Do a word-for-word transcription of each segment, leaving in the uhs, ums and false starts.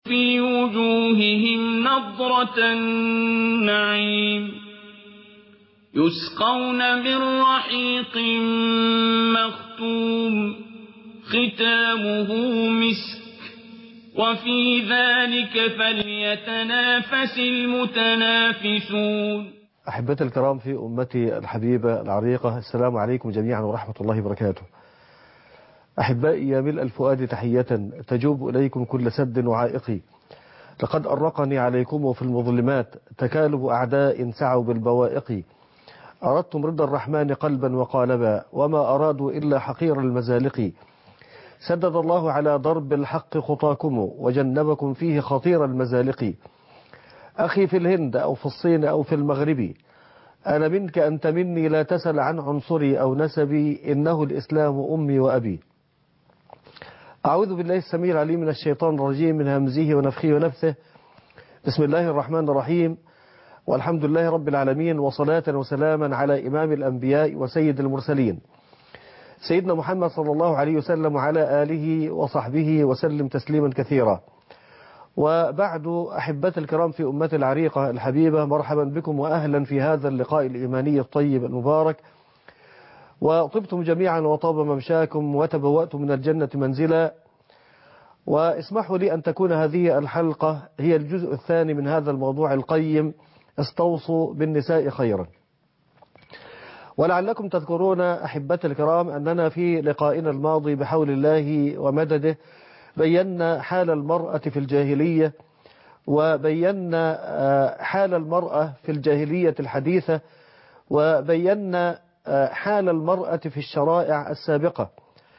في وجوههم نضرة النعيم يسقون من رحيق مختوم ختامه مسك وفي ذلك فليتنافس المتنافسون. أحبتي الكرام في أمتي الحبيبة العريقة، السلام عليكم جميعا ورحمة الله وبركاته. أحبائي يا ملء الفؤاد تحية تجوب إليكم كل سد وعائقي، لقد أرقني عليكم في المظلمات تكالب أعداء سعوا بالبوائق. أردتم رضا الرحمن قلبا وقالبا وما أرادوا إلا حقير المزالق. سدد الله على ضرب الحق خطاكم وجنبكم فيه خطير المزالق. أخي في الهند أو في الصين أو في المغرب، أنا منك أنت مني، لا تسل عن عنصري أو نسبي، إنه الإسلام أمي وأبي. أعوذ بالله السميع العليم من الشيطان الرجيم، من همزه ونفخه ونفثه. بسم الله الرحمن الرحيم، والحمد لله رب العالمين، وصلاة وسلاما على إمام الأنبياء وسيد المرسلين سيدنا محمد صلى الله عليه وسلم وعلى آله وصحبه وسلم تسليما كثيرا. وبعد، أحبتي الكرام في أمتي العريقة الحبيبة، مرحبا بكم وأهلا في هذا اللقاء الإيماني الطيب المبارك. وطبتم جميعا وطاب ممشاكم وتبوأتم من الجنة منزلا. واسمحوا لي أن تكون هذه الحلقة هي الجزء الثاني من هذا الموضوع القيم، استوصوا بالنساء خيرا. ولعلكم تذكرون أحبتي الكرام أننا في لقائنا الماضي بحول الله ومدده بينا حال المرأة في الجاهلية، وبينا حال المرأة في الجاهلية الحديثة، وبينا حال المرأة في الشرائع السابقة.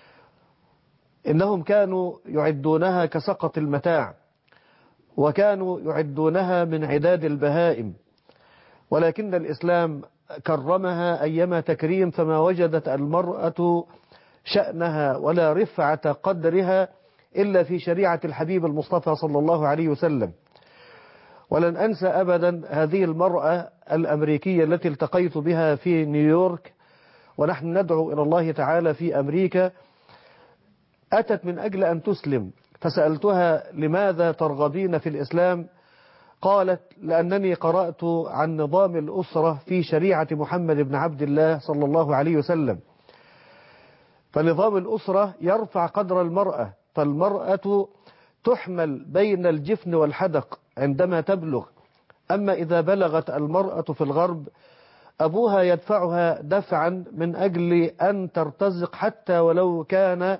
إنهم كانوا يعدونها كسقط المتاع، وكانوا يعدونها من عداد البهائم، ولكن الإسلام كرمها أيما تكريم، فما وجدت المرأة شأنها ولا رفعة قدرها إلا في شريعة الحبيب المصطفى صلى الله عليه وسلم. ولن أنسى أبدا هذه المرأة الأمريكية التي التقيت بها في نيويورك، ونحن ندعو إلى الله تعالى في أمريكا. أتت من أجل أن تسلم، فسألتها لماذا ترغبين في الإسلام؟ قالت لأنني قرأت عن نظام الأسرة في شريعة محمد بن عبد الله صلى الله عليه وسلم، فنظام الأسرة يرفع قدر المرأة، فالمرأة تحمل بين الجفن والحدق عندما تبلغ. أما إذا بلغت المرأة في الغرب، أبوها يدفعها دفعا من أجل أن ترتزق، حتى ولو كان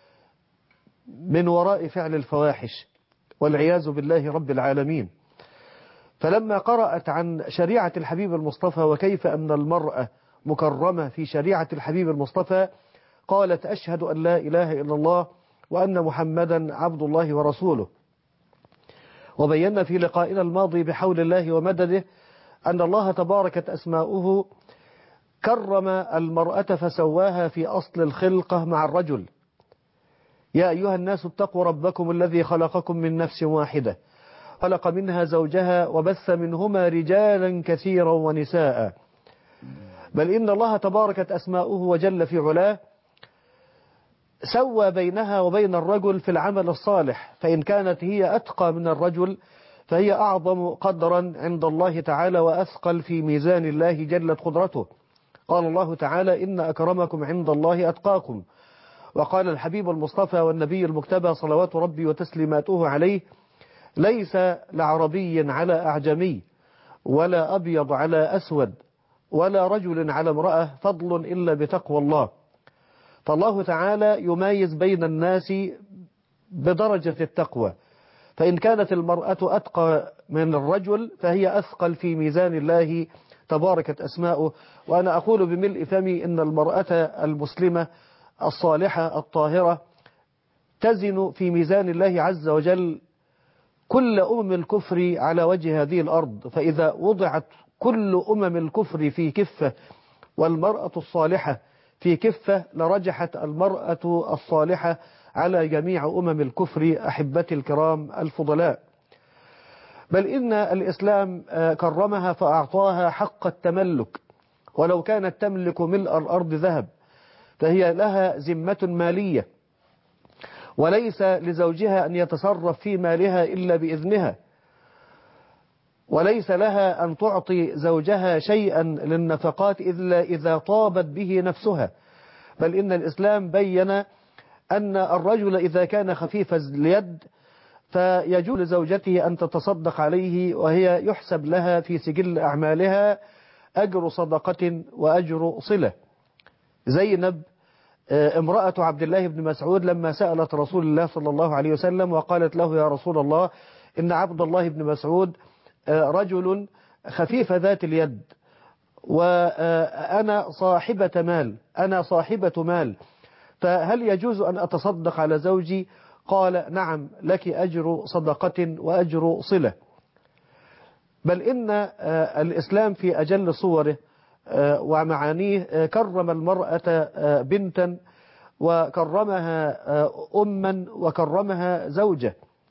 من وراء فعل الفواحش والعياذ بالله رب العالمين. فلما قرأت عن شريعة الحبيب المصطفى وكيف أن المرأة مكرمة في شريعة الحبيب المصطفى، قالت أشهد أن لا إله إلا الله وأن محمدا عبد الله ورسوله. وبينا في لقائنا الماضي بحول الله ومدده أن الله تباركت أسماؤه كرم المرأة فسواها في أصل الخلقة مع الرجل. يا أيها الناس اتقوا ربكم الذي خلقكم من نفس واحدة، خلق منها زوجها وبث منهما رجالا كثيرا ونساء. بل إن الله تباركت أسماؤه وجل في علاه سوى بينها وبين الرجل في العمل الصالح، فإن كانت هي أتقى من الرجل فهي أعظم قدرا عند الله تعالى وأثقل في ميزان الله جلت قدرته. قال الله تعالى إن أكرمكم عند الله أتقاكم. وقال الحبيب المصطفى والنبي المجتبى صلوات ربي وتسليماته عليه ليس لعربي على أعجمي، ولا أبيض على أسود، ولا رجل على امرأة فضل إلا بتقوى الله. فالله تعالى يميز بين الناس بدرجة التقوى، فإن كانت المرأة أتقى من الرجل فهي أثقل في ميزان الله تباركت أسماؤه. وأنا أقول بملء فمي إن المرأة المسلمة الصالحة الطاهرة تزن في ميزان الله عز وجل كل أمم الكفر على وجه هذه الأرض. فإذا وضعت كل أمم الكفر في كفة والمرأة الصالحة في كفة لرجحت المرأة الصالحة على جميع أمم الكفر. أحبتي الكرام الفضلاء، بل إن الإسلام كرمها فأعطاها حق التملك، ولو كانت تملك ملء الأرض ذهب فهي لها ذمة مالية، وليس لزوجها أن يتصرف في مالها إلا بإذنها، وليس لها أن تعطي زوجها شيئا للنفقات إلا إذا طابت به نفسها، بل إن الإسلام بين أن الرجل إذا كان خفيف اليد فيجوز لزوجته أن تتصدق عليه، وهي يحسب لها في سجل أعمالها أجر صدقة وأجر صلة. زينب امرأة عبد الله بن مسعود لما سألت رسول الله صلى الله عليه وسلم وقالت له: يا رسول الله، إن عبد الله بن مسعود رجل خفيف ذات اليد، وأنا صاحبة مال أنا صاحبة مال فهل يجوز أن أتصدق على زوجي؟ قال: نعم، لك أجر صدقة وأجر صلة. بل إن الإسلام في أجل صوره ومعانيه كرم المرأة بنتا، وكرمها أما، وكرمها زوجة.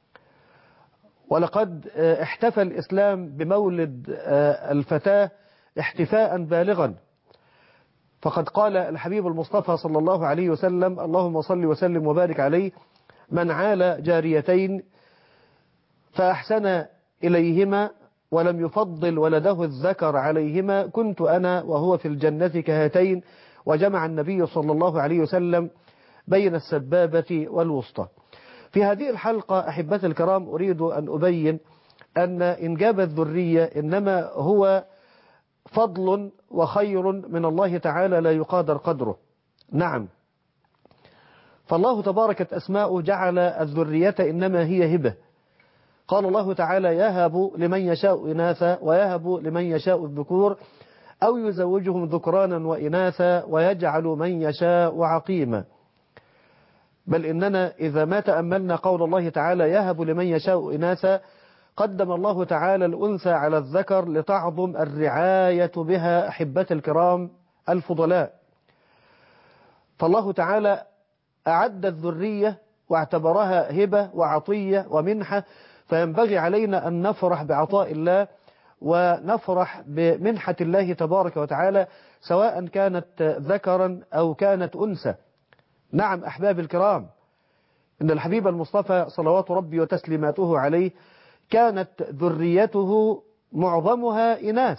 ولقد احتفى الإسلام بمولد الفتاة احتفاء بالغا، فقد قال الحبيب المصطفى صلى الله عليه وسلم: اللهم صل وسلم وبارك عليه، من عال جاريتين فأحسن إليهما ولم يفضل ولده الذكر عليهما كنت أنا وهو في الجنة كهاتين. وجمع النبي صلى الله عليه وسلم بين السبابة والوسطى. في هذه الحلقة أحبتي الكرام أريد أن أبين أن إنجاب الذرية إنما هو فضل وخير من الله تعالى لا يقادر قدره. نعم، فالله تباركت أسماؤه جعل الذرية إنما هي هبة. قال الله تعالى: يهب لمن يشاء إناثا ويهب لمن يشاء الذكور أو يزوجهم ذكرانا وإناثا ويجعل من يشاء عقيما. بل إننا إذا ما تأملنا قول الله تعالى: يهب لمن يشاء إناثا، قدم الله تعالى الأنثى على الذكر لتعظم الرعاية بها أحبة الكرام الفضلاء. فالله تعالى أعد الذرية واعتبرها هبة وعطية ومنحة، فينبغي علينا أن نفرح بعطاء الله ونفرح بمنحة الله تبارك وتعالى، سواء كانت ذكرا أو كانت أنثى. نعم أحباب الكرام، إن الحبيب المصطفى صلوات ربي وتسليماته عليه كانت ذريته معظمها إناث،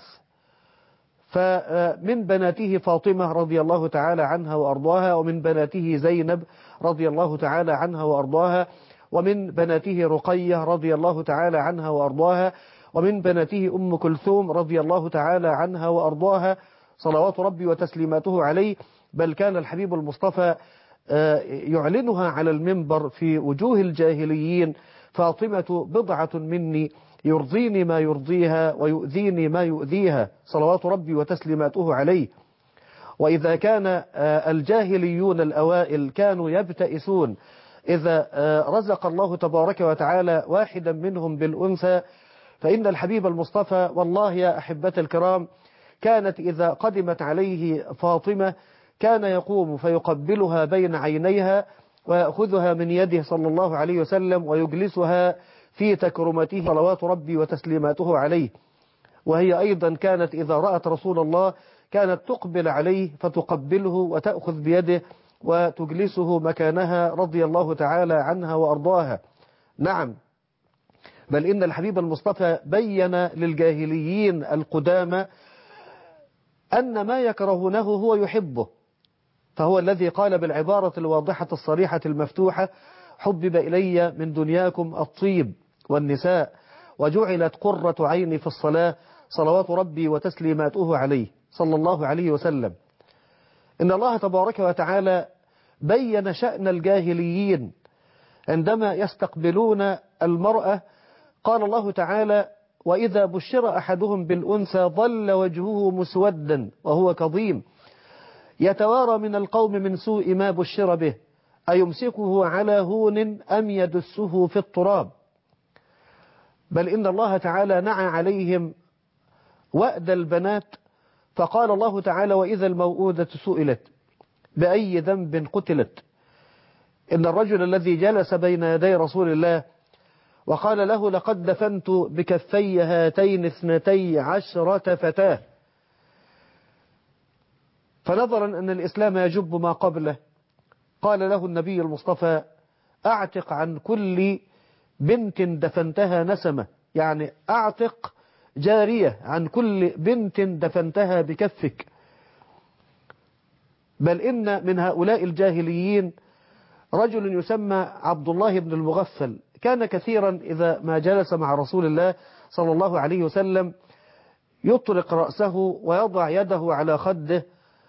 فمن بناته فاطمة رضي الله تعالى عنها وأرضاها، ومن بناته زينب رضي الله تعالى عنها وأرضاها، ومن بناته رقية رضي الله تعالى عنها وأرضاها، ومن بناته أم كلثوم رضي الله تعالى عنها وأرضاها صلوات ربي وتسليماته عليه. بل كان الحبيب المصطفى يعلنها على المنبر في وجوه الجاهليين: فاطمة بضعة مني يرضيني ما يرضيها ويؤذيني ما يؤذيها صلوات ربي وتسليماته عليه. وإذا كان الجاهليون الأوائل كانوا يبتئسون إذا رزق الله تبارك وتعالى واحدا منهم بالأنثى، فإن الحبيب المصطفى والله يا أحبة الكرام كانت إذا قدمت عليه فاطمة كان يقوم فيقبلها بين عينيها ويأخذها من يده صلى الله عليه وسلم ويجلسها في تكرمته صلوات ربي وتسليماته عليه. وهي أيضا كانت إذا رأت رسول الله كانت تقبل عليه فتقبله وتأخذ بيده وتجلسه مكانها رضي الله تعالى عنها وأرضاها. نعم، بل إن الحبيب المصطفى بين للجاهليين القدامى أن ما يكرهونه هو يحبه، فهو الذي قال بالعبارة الواضحة الصريحة المفتوحة: حبب إلي من دنياكم الطيب والنساء وجعلت قرة عيني في الصلاة صلوات ربي وتسليماته عليه صلى الله عليه وسلم. إن الله تبارك وتعالى بين شأن الجاهليين عندما يستقبلون المرأة. قال الله تعالى: وإذا بشر أحدهم بالأنثى ظل وجهه مسودا وهو كظيم يتوارى من القوم من سوء ما بشر به أيمسكه على هون أم يدسه في التراب. بل إن الله تعالى نعى عليهم وأد البنات، فقال الله تعالى: وإذا الموءودة سئلت بأي ذنب قتلت. إن الرجل الذي جلس بين يدي رسول الله وقال له: لقد دفنت بكفي هاتين اثنتي عشرة فتاة، فنظرا أن الإسلام يجب ما قبله قال له النبي المصطفى: أعتق عن كل بنت دفنتها نسمة، يعني أعتق جارية عن كل بنت دفنتها بكفك. بل إن من هؤلاء الجاهليين رجل يسمى عبد الله بن المغفل، كان كثيرا إذا ما جلس مع رسول الله صلى الله عليه وسلم يطرق رأسه ويضع يده على خده،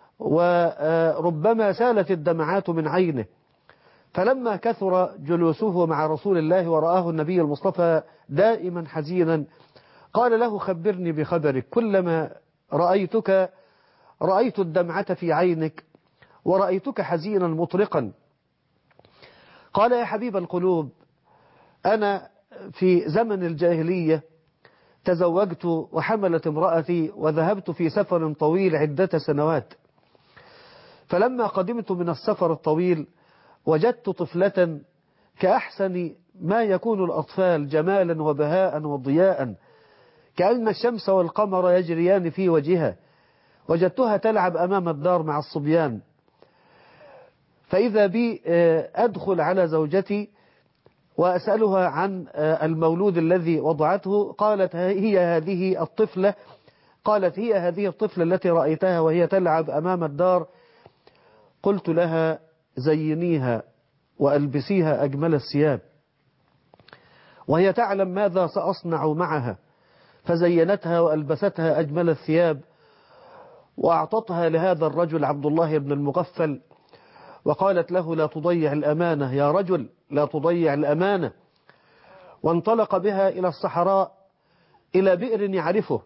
وربما سالت الدمعات من عينه. فلما كثر جلوسه مع رسول الله ورآه النبي المصطفى دائما حزينا قال له: خبرني بخبرك، كلما رأيتك رأيت الدمعة في عينك ورأيتك حزينا مطرقا. قال: يا حبيب القلوب، أنا في زمن الجاهلية تزوجت وحملت امرأتي وذهبت في سفر طويل عدة سنوات، فلما قدمت من السفر الطويل وجدت طفلة كأحسن ما يكون الأطفال جمالا وبهاء وضياء، كأن الشمس والقمر يجريان في وجهها، وجدتها تلعب أمام الدار مع الصبيان، فإذا بي أدخل على زوجتي وأسألها عن المولود الذي وضعته، قالت: هي هذه الطفلة قالت هي هذه الطفلة التي رأيتها وهي تلعب أمام الدار. قلت لها: زينيها وألبسيها أجمل الثياب، وهي تعلم ماذا سأصنع معها، فزينتها وألبستها أجمل الثياب وأعطتها لهذا الرجل عبد الله بن المغفل، وقالت له: لا تضيع الأمانة يا رجل، لا تضيع الأمانة. وانطلق بها إلى الصحراء إلى بئر يعرفه،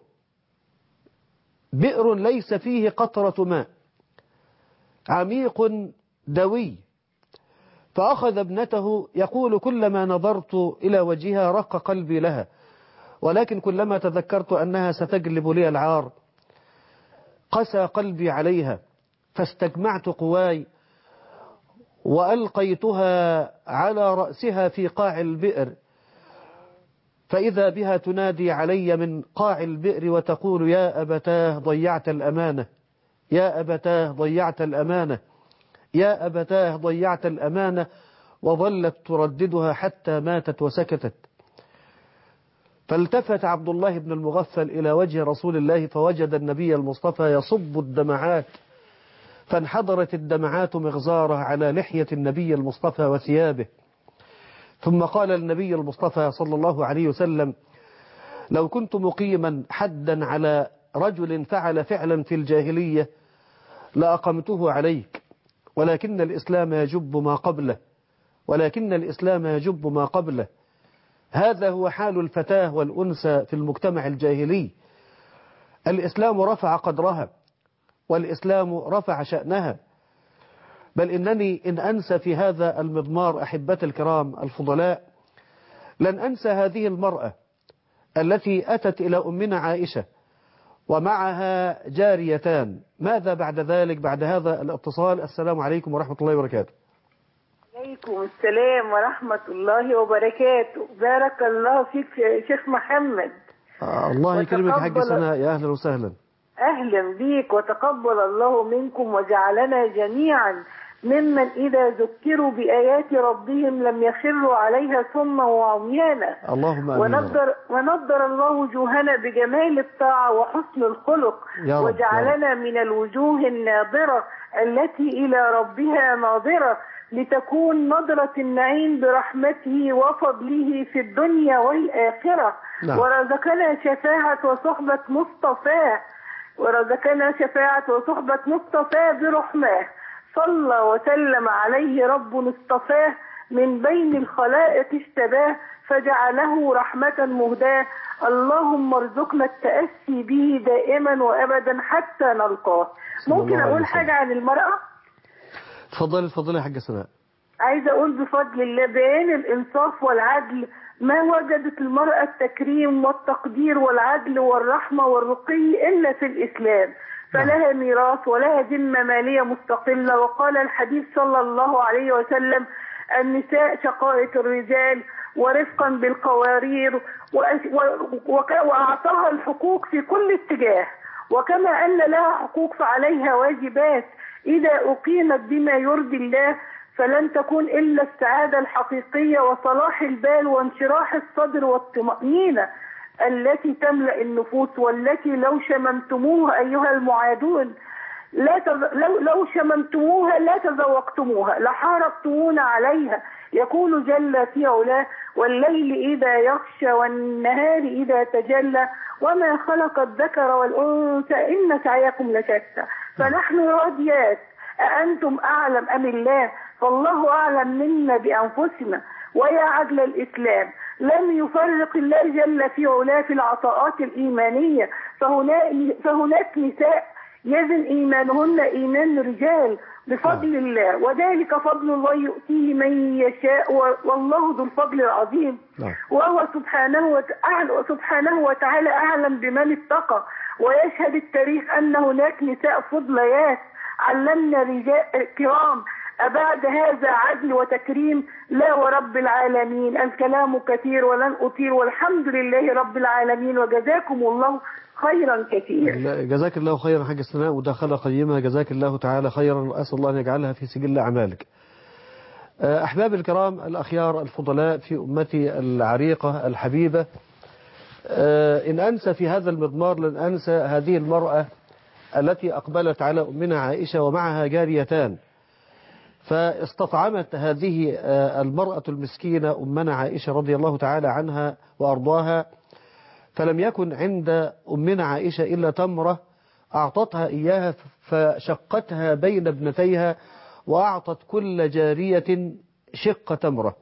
بئر ليس فيه قطرة ماء، عميق دوي. فأخذ ابنته يقول: كلما نظرت إلى وجهها رق قلبي لها، ولكن كلما تذكرت أنها ستجلب لي العار قسى قلبي عليها، فاستجمعت قواي وألقيتها على رأسها في قاع البئر، فإذا بها تنادي علي من قاع البئر وتقول: يا أبتاه ضيعت الأمانة، يا أبتاه ضيعت الأمانة، يا أبتاه ضيعت الأمانة، وظلت ترددها حتى ماتت وسكتت. فالتفت عبد الله بن المغفل إلى وجه رسول الله فوجد النبي المصطفى يصب الدمعات، فانحدرت الدمعات مغزارة على لحية النبي المصطفى وثيابه. ثم قال النبي المصطفى صلى الله عليه وسلم: لو كنت مقيما حدا على رجل فعل فعلا في الجاهلية لأقمته عليك، ولكن الإسلام يجب ما قبله، ولكن الإسلام يجب ما قبله. هذا هو حال الفتاة والأنثى في المجتمع الجاهلي. الإسلام رفع قدرها، والإسلام رفع شأنها. بل إنني إن أنسى في هذا المضمار أحبتي الكرام الفضلاء لن أنسى هذه المرأة التي أتت إلى أمنا عائشة ومعها جاريتان. ماذا بعد ذلك بعد هذا الاتصال؟ السلام عليكم ورحمة الله وبركاته. عليكم السلام ورحمة الله وبركاته. بارك الله فيك يا شيخ محمد. آه الله يكرمك حاج سناء، يا أهلا وسهلا. أهلا بيك، وتقبل الله منكم وجعلنا جميعا ممن إذا ذكروا بآيات ربهم لم يخروا عليها صما وعميانا. اللهم آمين. ونضر, ونضر الله وجوهنا بجمال الطاعة وحسن الخلق، وجعلنا من الوجوه الناظرة التي إلى ربها ناظرة، لتكون نظرة النعيم برحمته وفضله في الدنيا والآخرة. نعم. ورزقنا شفاعة وصحبة مصطفاه ورزقنا شفاعة وصحبة مصطفاه برحماه، صلى وسلم عليه رب اصطفاه، من بين الخلائق اشتباه، فجعله رحمة مهداه. اللهم ارزقنا التأسي به دائما وأبدا حتى نلقاه. ممكن أقول حاجة عن المرأة؟ تفضل تفضل يا حاجة سناء. عايزة أقول بفضل الله بيان الإنصاف والعدل ما وجدت المرأة التكريم والتقدير والعدل والرحمة والرقي إلا في الإسلام، فلها ميراث ولها ذمة مالية مستقلة. وقال الحديث صلى الله عليه وسلم: النساء شقائق الرجال ورفقا بالقوارير، وأعطاها الحقوق في كل اتجاه، وكما أن لها حقوق فعليها واجبات إذا أقيمت بما يرضي الله فلن تكون إلا السعادة الحقيقية وصلاح البال وانشراح الصدر والطمأنينة التي تملأ النفوس، والتي لو شممتموها أيها المعادون لا تز... لو لو شممتموها لا تذوقتموها لحاربتمونا عليها. يقول جل في علاه: والليل إذا يغشى والنهار إذا تجلى وما خلق الذكر والأنثى إن سعيكم لشتى. فنحن راضيات، أأنتم أعلم أم الله؟ فالله أعلم منا بأنفسنا. ويا عدل الإسلام لم يفرق الله جل في علاه في العطاءات الإيمانية، فهناك, فهناك نساء يزن إيمانهن إيمان رجال بفضل الله، وذلك فضل الله يؤتيه من يشاء والله ذو الفضل العظيم. وهو سبحانه وتعالى, سبحانه وتعالى أعلم بمن اتقى. ويشهد التاريخ أن هناك نساء فضليات علمنا رجال كرام. أبعد هذا عدل وتكريم؟ لا ورب العالمين. الكلام كثير ولن أطيل، والحمد لله رب العالمين، وجزاكم الله خيرا كثيرا. جزاك الله خيرا حاج سناء، مداخلة قيمة، جزاك الله تعالى خيرا، أسأل الله أن يجعلها في سجل أعمالك. أحباب الكرام الأخيار الفضلاء في أمتي العريقة الحبيبة، إن أنسى في هذا المضمار لن أنسى هذه المرأة التي أقبلت على أمنا عائشة ومعها جاريتان، فاستطعمت هذه المرأة المسكينة أمنا عائشة رضي الله تعالى عنها وأرضاها، فلم يكن عند أمنا عائشة إلا تمرة أعطتها إياها، فشقتها بين ابنتيها وأعطت كل جارية شق تمرة.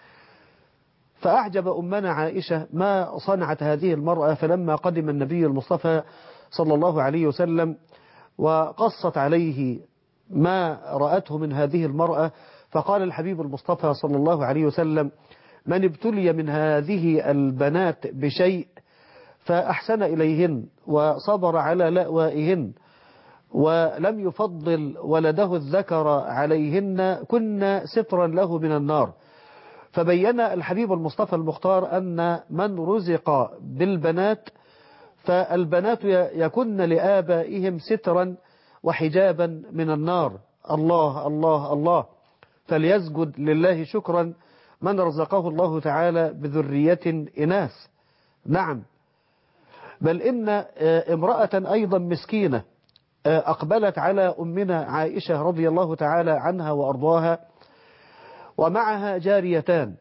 فأعجب أمنا عائشة ما صنعت هذه المرأة، فلما قدم النبي المصطفى صلى الله عليه وسلم وقصت عليه ما رأته من هذه المرأة، فقال الحبيب المصطفى صلى الله عليه وسلم: من ابتلي من هذه البنات بشيء فأحسن إليهن وصبر على لأوائهن ولم يفضل ولده الذكر عليهن كنا سترا له من النار. فبين الحبيب المصطفى المختار أن من رزق بالبنات فالبنات يكن لآبائهم سترا وحجابا من النار. الله الله الله، فليسجد لله شكرا من رزقه الله تعالى بذرية إناث. نعم، بل إن امرأة أيضا مسكينة أقبلت على أمنا عائشة رضي الله تعالى عنها وأرضاها ومعها جاريتان،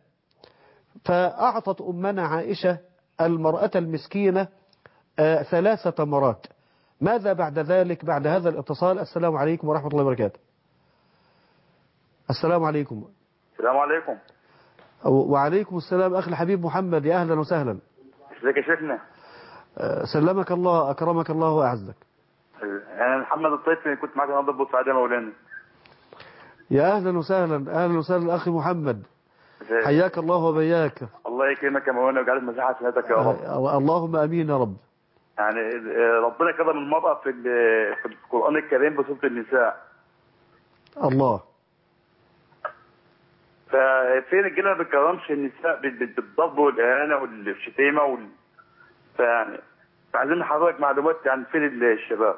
فأعطت أمنا عائشة المرأة المسكينة ثلاث تمرات. ماذا بعد ذلك؟ بعد هذا الاتصال. السلام عليكم ورحمة الله وبركاته. السلام عليكم. السلام عليكم. وعليكم السلام أخي الحبيب محمد، يا أهلا وسهلا. ازيك يا شيخنا؟ سلمك الله، أكرمك الله وأعزك. أنا محمد الطيب، كنت معك النهارده ببورسعيد يا مولانا. يا أهلا وسهلا، أهلا وسهلا أخي محمد، حياك الله وبياك. الله يكرمك يا مولانا ويجعل مساحة سنتك يا رب. اللهم أمين يا رب. يعني ربنا كرم المرأة في في القرآن الكريم بسورة النساء. الله. ففين الرجاله ما بتكرمش النساء بالضرب والإهانة والشتيمة وال... فيعني عايزين حضرتك معلومات عن فين الشباب.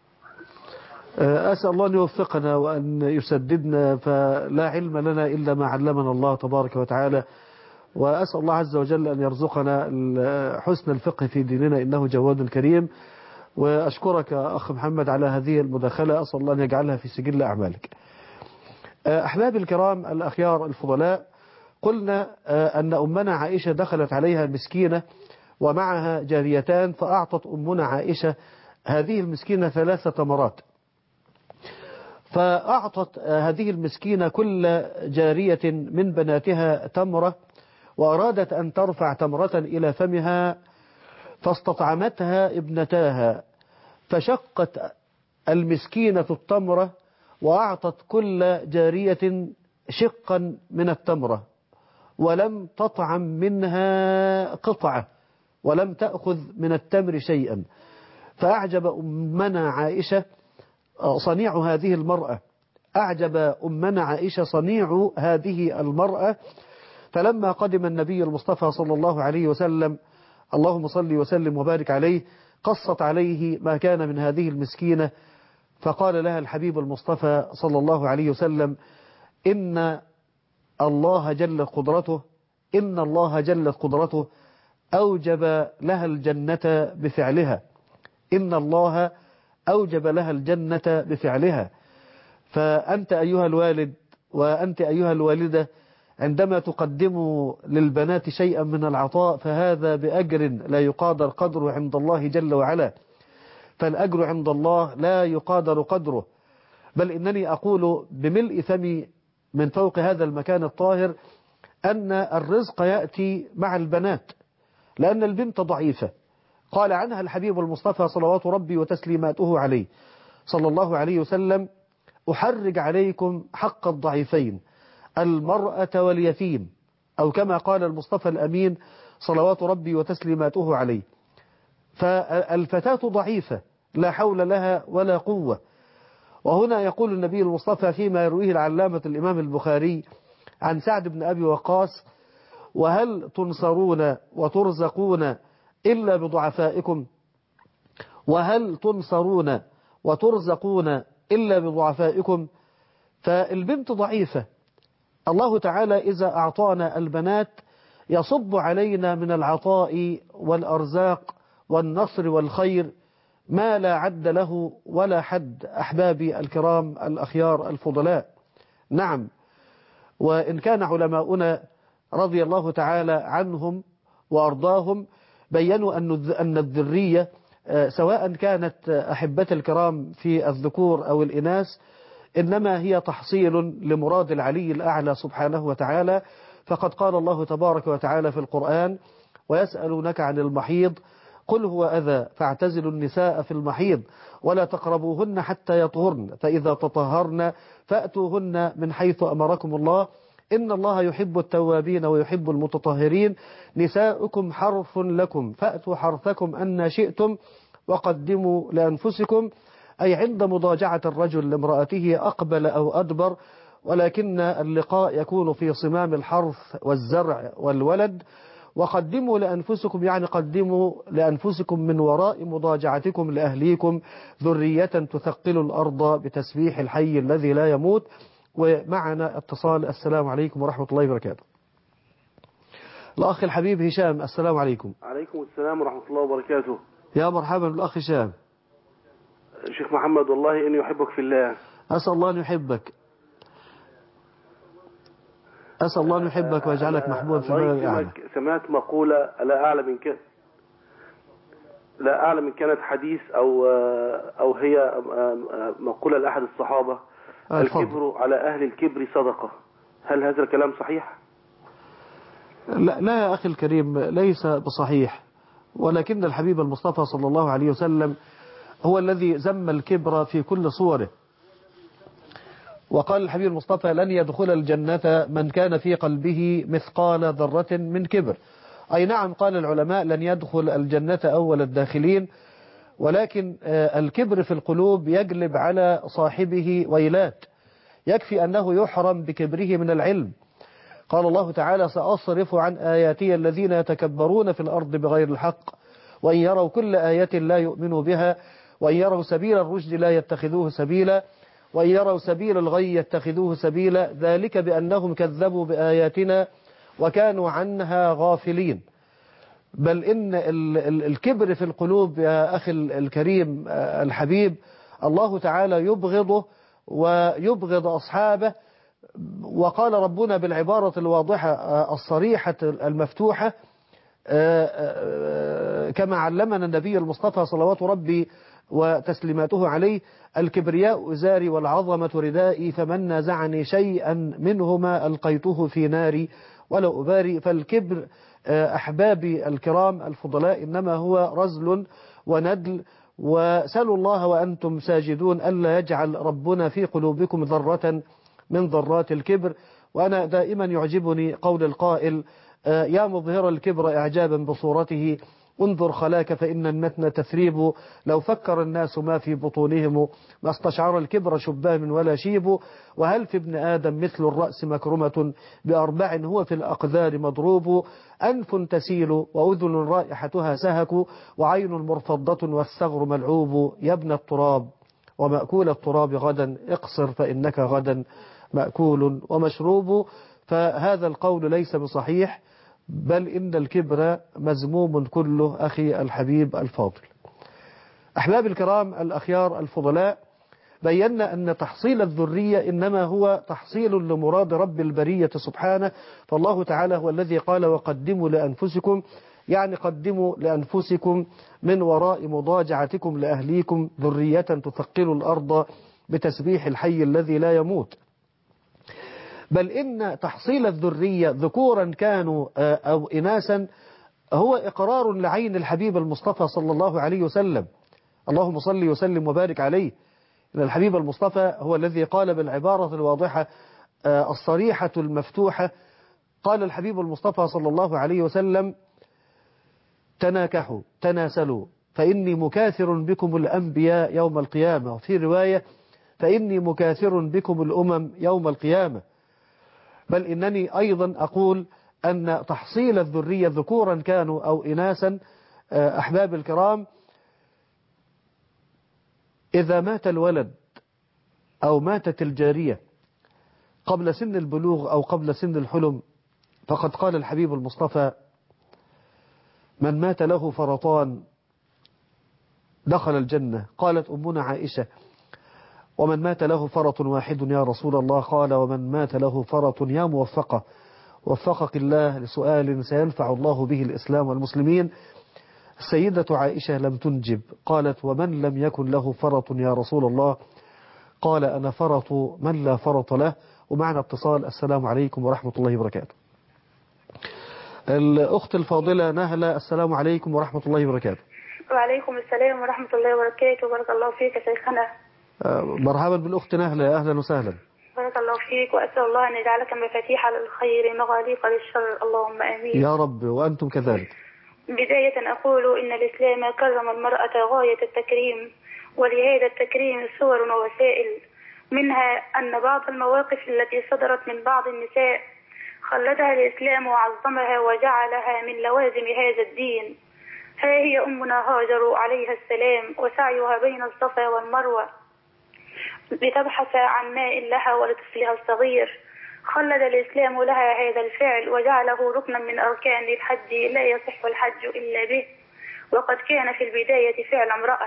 أسأل الله أن يوفقنا وأن يسددنا، فلا علم لنا إلا ما علمنا الله تبارك وتعالى، وأسأل الله عز وجل أن يرزقنا حسن الفقه في ديننا إنه جواد كريم. وأشكرك أخ محمد على هذه المداخلة، أسأل الله أن يجعلها في سجل أعمالك. أحبابي الكرام الأخيار الفضلاء، قلنا أن أمنا عائشة دخلت عليها مسكينة ومعها جاريتان، فأعطت أمنا عائشة هذه المسكينة ثلاث تمرات، فأعطت هذه المسكينة كل جارية من بناتها تمرة، وأرادت أن ترفع تمرة إلى فمها فاستطعمتها ابنتاها، فشقت المسكينة التمرة وأعطت كل جارية شقا من التمرة، ولم تطعم منها قطعة ولم تأخذ من التمر شيئا. فأعجب أمنا عائشة صنيع هذه المرأة، أعجب أمنا عائشة صنيع هذه المرأة. فلما قدم النبي المصطفى صلى الله عليه وسلم، اللهم صل وسلم وبارك عليه، قصت عليه ما كان من هذه المسكينة، فقال لها الحبيب المصطفى صلى الله عليه وسلم: إن الله جل قدرته إن الله جل قدرته أوجب لها الجنة بفعلها إن الله أوجب لها الجنة بفعلها. فأنت أيها الوالد وأنت أيها الوالدة عندما تقدموا للبنات شيئا من العطاء فهذا بأجر لا يقادر قدره عند الله جل وعلا، فالأجر عند الله لا يقادر قدره، بل إنني أقول بملء فمي من فوق هذا المكان الطاهر أن الرزق يأتي مع البنات، لأن البنت ضعيفة. قال عنها الحبيب المصطفى صلوات ربي وتسليماته عليه صلى الله عليه وسلم: أحرج عليكم حق الضعيفين المرأة واليتيم، أو كما قال المصطفى الأمين صلوات ربي وتسليماته عليه. فالفتاة ضعيفة لا حول لها ولا قوة. وهنا يقول النبي المصطفى فيما يرويه العلامة الإمام البخاري عن سعد بن أبي وقاص: وهل تنصرون وترزقون إلا بضعفائكم وهل تنصرون وترزقون إلا بضعفائكم. فالبنت ضعيفة، الله تعالى إذا أعطانا البنات يصب علينا من العطاء والأرزاق والنصر والخير ما لا عد له ولا حد. أحبابي الكرام الأخيار الفضلاء، نعم، وإن كان علماؤنا رضي الله تعالى عنهم وأرضاهم بيّنوا أن الذرية سواء كانت أحبة الكرام في الذكور أو الإناث إنما هي تحصيل لمراد العلي الأعلى سبحانه وتعالى. فقد قال الله تبارك وتعالى في القرآن: ويسألونك عن المحيض قل هو أذى فاعتزلوا النساء في المحيض ولا تقربوهن حتى يطهرن فإذا تطهرن فأتوهن من حيث أمركم الله إن الله يحب التوابين ويحب المتطهرين نساؤكم حرث لكم فأتوا حرثكم أن شئتم وقدموا لأنفسكم. أي عند مضاجعة الرجل لامرأته أقبل أو أدبر، ولكن اللقاء يكون في صمام الحرث والزرع والولد. وقدموا لأنفسكم يعني قدموا لأنفسكم من وراء مضاجعتكم لأهليكم ذرية تثقل الأرض بتسبيح الحي الذي لا يموت. ومعنا اتصال. السلام عليكم ورحمة الله وبركاته. الأخ الحبيب هشام، السلام عليكم. عليكم السلام ورحمة الله وبركاته. يا مرحبا بالأخ هشام. شيخ محمد، والله إني أحبك في الله. أسأل الله أن يحبك أسأل الله أن يحبك ويجعلك محبوبا في البلد الأعلى. سمعت مقولة لا أعلم إن كان لا أعلم إن كانت حديث أو أو هي مقولة لأحد الصحابة: الكبر على أهل الكبر صدقة. هل هذا الكلام صحيح؟ لا, لا يا أخي الكريم، ليس بصحيح، ولكن الحبيب المصطفى صلى الله عليه وسلم هو الذي ذم الكبر في كل صوره. وقال الحبيب المصطفى: لن يدخل الجنة من كان في قلبه مثقال ذرة من كبر. أي نعم، قال العلماء: لن يدخل الجنة أول الداخلين، ولكن الكبر في القلوب يجلب على صاحبه ويلات. يكفي أنه يحرم بكبره من العلم. قال الله تعالى: سأصرف عن آياتي الذين يتكبرون في الأرض بغير الحق وإن يروا كل آية لا يؤمنوا بها وإن يروا سبيل الرشد لا يتخذوه سبيلا وإن يروا سبيل الغي يتخذوه سبيلا ذلك بأنهم كذبوا بآياتنا وكانوا عنها غافلين. بل إن الكبر في القلوب يا أخي الكريم الحبيب الله تعالى يبغضه ويبغض أصحابه. وقال ربنا بالعبارة الواضحة الصريحة المفتوحة كما علمنا النبي المصطفى صلوات ربي وتسليماته عليه: الكبرياء إزاري والعظمة ردائي فمن نازعني شيئا منهما ألقيته في ناري ولا أباري. فالكبر أحبابي الكرام الفضلاء إنما هو رزل وندل. وسألوا الله وأنتم ساجدون ألا يجعل ربنا في قلوبكم ذرة من ذرات الكبر. وأنا دائما يعجبني قول القائل: يا مظهر الكبر إعجابا بصورته انظر خلاك فإن النتن تثريب لو فكر الناس ما في بطونهم ما استشعر الكبر شبان ولا شيب. وهل في ابن آدم مثل الرأس مكرمة بأربع هو في الأقذار مضروب أنف تسيل وأذن رائحتها سهك وعين مرفضة والثغر ملعوب. يا ابن التراب ومأكول التراب غدا اقصر فإنك غدا مأكول ومشروب، فهذا القول ليس بصحيح، بل إن الكبر مذموم كله أخي الحبيب الفاضل. أحباب الكرام الأخيار الفضلاء، بينا أن تحصيل الذرية إنما هو تحصيل لمراد رب البرية سبحانه، فالله تعالى هو الذي قال وقدموا لأنفسكم، يعني قدموا لأنفسكم من وراء مضاجعتكم لأهليكم ذرية تثقل الأرض بتسبيح الحي الذي لا يموت. بل إن تحصيل الذرية ذكورا كانوا أو إناسا هو إقرار لعين الحبيب المصطفى صلى الله عليه وسلم. اللهم صل وسلم وبارك عليه. إن الحبيب المصطفى هو الذي قال بالعبارة الواضحة الصريحة المفتوحة، قال الحبيب المصطفى صلى الله عليه وسلم: تناكحوا تناسلوا فإني مكاثر بكم الأنبياء يوم القيامة، وفي رواية فإني مكاثر بكم الأمم يوم القيامة. بل إنني أيضا أقول أن تحصيل الذرية ذكورا كانوا أو إناسا أحباب الكرام، إذا مات الولد أو ماتت الجارية قبل سن البلوغ أو قبل سن الحلم، فقد قال الحبيب المصطفى: من مات له فرطان دخل الجنة. قالت أمنا عائشة: ومن مات له فرط واحد يا رسول الله؟ قال: ومن مات له فرط يا موفقة، وفقك الله لسؤال سينفع الله به الإسلام والمسلمين. السيدة عائشة لم تنجب، قالت: ومن لم يكن له فرط يا رسول الله؟ قال: أنا فرط من لا فرط له. ومعنا اتصال. السلام عليكم ورحمة الله وبركاته. الأخت الفاضلة نهلة، السلام عليكم ورحمة الله وبركاته. وعليكم السلام ورحمة الله وبركاته. بارك الله فيك يا شيخنا. مرحبا بالأخت نهلة، أهلا وسهلا. بارك الله فيك، وأسأل الله أن يجعلك مفاتيح للخير مغاليق للشر، اللهم آمين يا رب، وأنتم كذلك. بداية أقول إن الإسلام كرم المرأة غاية التكريم، ولهذا التكريم صور ووسائل، منها أن بعض المواقف التي صدرت من بعض النساء خلدها الإسلام وعظمها وجعلها من لوازم هذا الدين. ها هي أمنا هاجر عليها السلام وسعيها بين الصفا والمروة لتبحث عن ماء لها ولطفلها الصغير، خلد الإسلام لها هذا الفعل وجعله ركنا من أركان الحج لا يصح الحج إلا به، وقد كان في البداية فعل امرأة.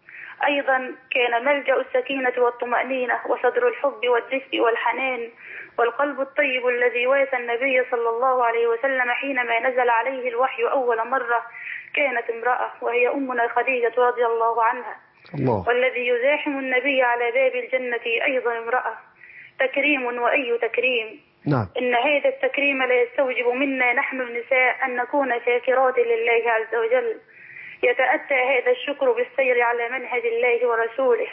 أيضا كان ملجأ السكينة والطمأنينة وصدر الحب والدفء والحنان والقلب الطيب الذي واسى النبي صلى الله عليه وسلم حينما نزل عليه الوحي أول مرة كانت امرأة، وهي أمنا خديجة رضي الله عنها. الله. والذي يزاحم النبي على باب الجنة أيضا امرأة. تكريم وأي تكريم. نعم. إن هذا التكريم لا يستوجب منا نحن النساء أن نكون شاكرات لله عز وجل، يتأتى هذا الشكر بالسير على منهج الله ورسوله،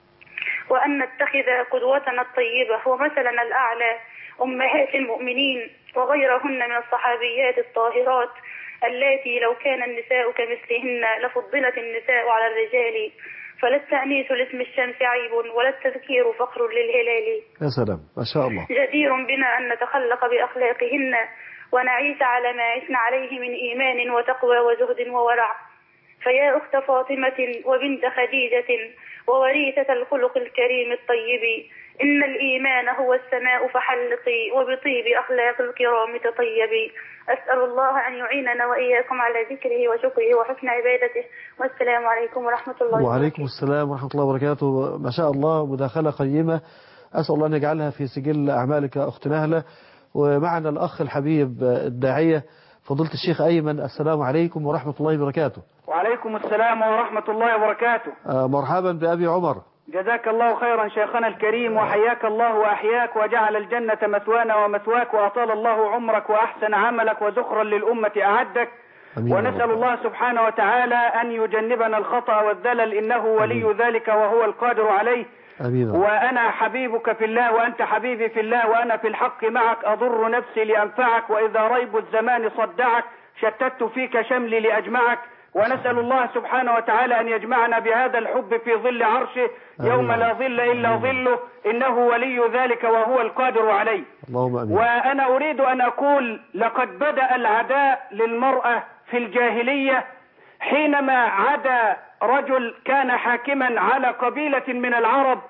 وأن نتخذ قدوتنا الطيبة ومثلنا الأعلى أمهات المؤمنين وغيرهن من الصحابيات الطاهرات اللاتي لو كان النساء كمثلهن لفضلت النساء على الرجال، فلا التأنيث لاسم الشمس عيب ولا التذكير فخر للهلال. يا سلام، ما شاء الله. جدير بنا أن نتخلق بأخلاقهن ونعيش على ما عشن عليه من إيمان وتقوى وزهد وورع. فيا أخت فاطمة وبنت خديجة ووريثة الخلق الكريم الطيب، إن الإيمان هو السماء فحلقي وبطيب أخلاق الكرام تطيبي. أسأل الله أن يعيننا وإياكم على ذكره وشكره وحسن عبادته، والسلام عليكم ورحمة الله وبركاته. وعليكم السلام ورحمة الله وبركاته. ما شاء الله، مداخلة قيمة، أسأل الله أن يجعلها في سجل أعمالك أخت نهلة. ومعنا الأخ الحبيب الداعية فضيلة الشيخ أيمن، السلام عليكم ورحمة الله وبركاته. وعليكم السلام ورحمة الله وبركاته. آه مرحبا بأبي عمر. جزاك الله خيرا شيخنا الكريم، وحياك الله وأحياك وجعل الجنة مثوانا ومثواك، وأطال الله عمرك وأحسن عملك وزخرا للأمة أعدك. أمين. ونسأل الله سبحانه وتعالى أن يجنبنا الخطأ والذلل، إنه ولي أمين. ذلك وهو القادر عليه. أمين. وأنا حبيبك في الله وأنت حبيبي في الله، وأنا في الحق معك أضر نفسي لأنفعك، وإذا ريب الزمان صدعك شتت فيك شملي لأجمعك. ونسأل الله سبحانه وتعالى أن يجمعنا بهذا الحب في ظل عرشه يوم لا ظل إلا ظله، إنه ولي ذلك وهو القادر عليه. اللهم أمين. وأنا أريد أن أقول لقد بدأ العداء للمرأة في الجاهلية حينما عدا رجل كان حاكما على قبيلة من العرب،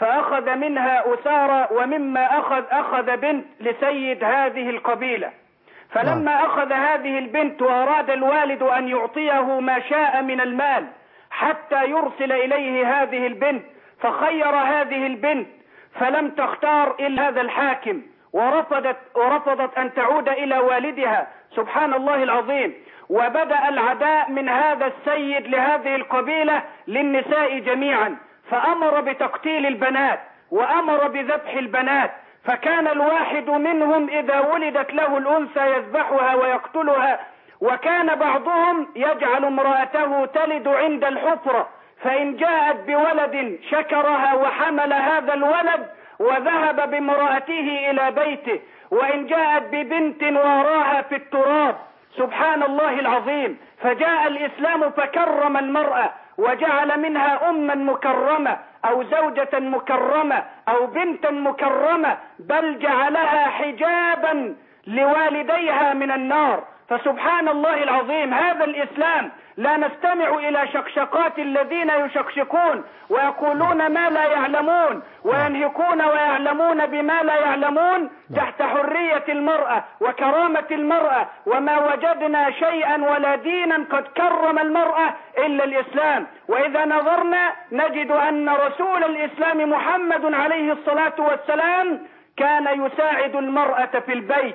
فأخذ منها أسارة، ومما أخذ أخذ بنت لسيد هذه القبيلة. فلما أخذ هذه البنت وأراد الوالد أن يعطيه ما شاء من المال حتى يرسل إليه هذه البنت، فخير هذه البنت فلم تختار إلا هذا الحاكم، ورفضت, ورفضت أن تعود إلى والدها. سبحان الله العظيم. وبدأ العداء من هذا السيد لهذه القبيلة للنساء جميعا، فأمر بتقتيل البنات وأمر بذبح البنات. فكان الواحد منهم إذا ولدت له الأنثى يذبحها ويقتلها، وكان بعضهم يجعل امرأته تلد عند الحفرة، فإن جاءت بولد شكرها وحمل هذا الولد وذهب بامرأته إلى بيته، وإن جاءت ببنت واراها في التراب. سبحان الله العظيم. فجاء الإسلام فكرم المرأة وجعل منها أما مكرمة أو زوجة مكرمة أو بنتا مكرمة، بل جعلها حجابا لوالديها من النار. فسبحان الله العظيم، هذا الإسلام. لا نستمع إلى شقشقات الذين يشقشقون ويقولون ما لا يعلمون وينهكون ويعلمون بما لا يعلمون تحت حرية المرأة وكرامة المرأة. وما وجدنا شيئا ولا دينا قد كرم المرأة إلا الإسلام. وإذا نظرنا نجد أن رسول الإسلام محمد عليه الصلاة والسلام كان يساعد المرأة في البيت.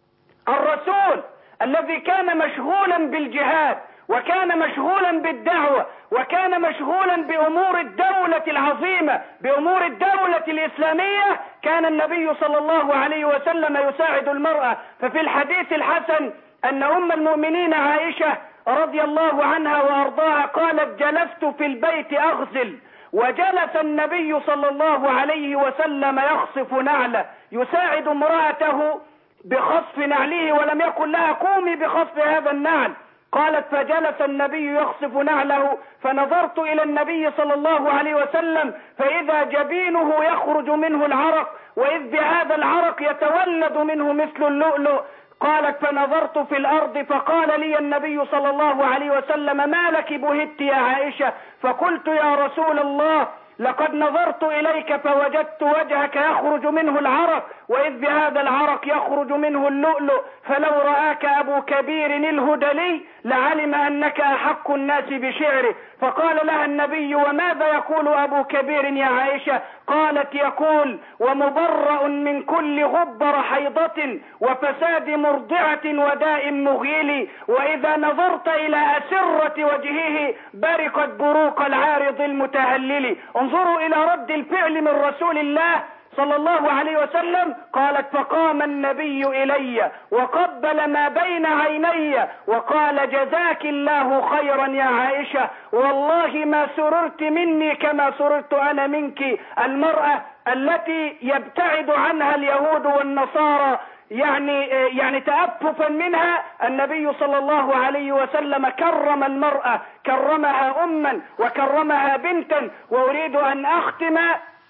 الرسول الذي كان مشغولا بالجهاد وكان مشغولا بالدعوة وكان مشغولا بأمور الدولة العظيمة، بأمور الدولة الإسلامية، كان النبي صلى الله عليه وسلم يساعد المرأة. ففي الحديث الحسن أن أم المؤمنين عائشة رضي الله عنها وأرضاها قالت: جلست في البيت أغسل، وجلس النبي صلى الله عليه وسلم يخصف نعله، يساعد امرأته بخصف نعله، ولم يقل لها قومي بخصف هذا النعل. قالت: فجلس النبي يخصف نعله، فنظرت إلى النبي صلى الله عليه وسلم فإذا جبينه يخرج منه العرق، وإذ بهذا العرق يتولد منه مثل اللؤلؤ. قالت: فنظرت في الأرض فقال لي النبي صلى الله عليه وسلم: ما لك بهت يا عائشة؟ فقلت: يا رسول الله، لقد نظرت إليك فوجدت وجهك يخرج منه العرق، وإذ بهذا العرق يخرج منه اللؤلؤ، فلو رآك أبو كبير الهدلي لعلم أنك أحق الناس بشعره. فقال لها النبي: وماذا يقول أبو كبير يا عائشة؟ قالت: يقول: ومبرأ من كل غبر حيضة وفساد مرضعة وداء مغيل، وإذا نظرت إلى أسرة وجهه برقت بروق العارض المتهلل. انظروا إلى رد الفعل من رسول الله صلى الله عليه وسلم. قالت: فقام النبي إلي وقبل ما بين عيني وقال: جزاك الله خيرا يا عائشة، والله ما سررت مني كما سررت أنا منك. المرأة التي يبتعد عنها اليهود والنصارى يعني يعني تأففا منها، النبي صلى الله عليه وسلم كرم المرأة، كرمها أما وكرمها بنتا. وأريد أن أختم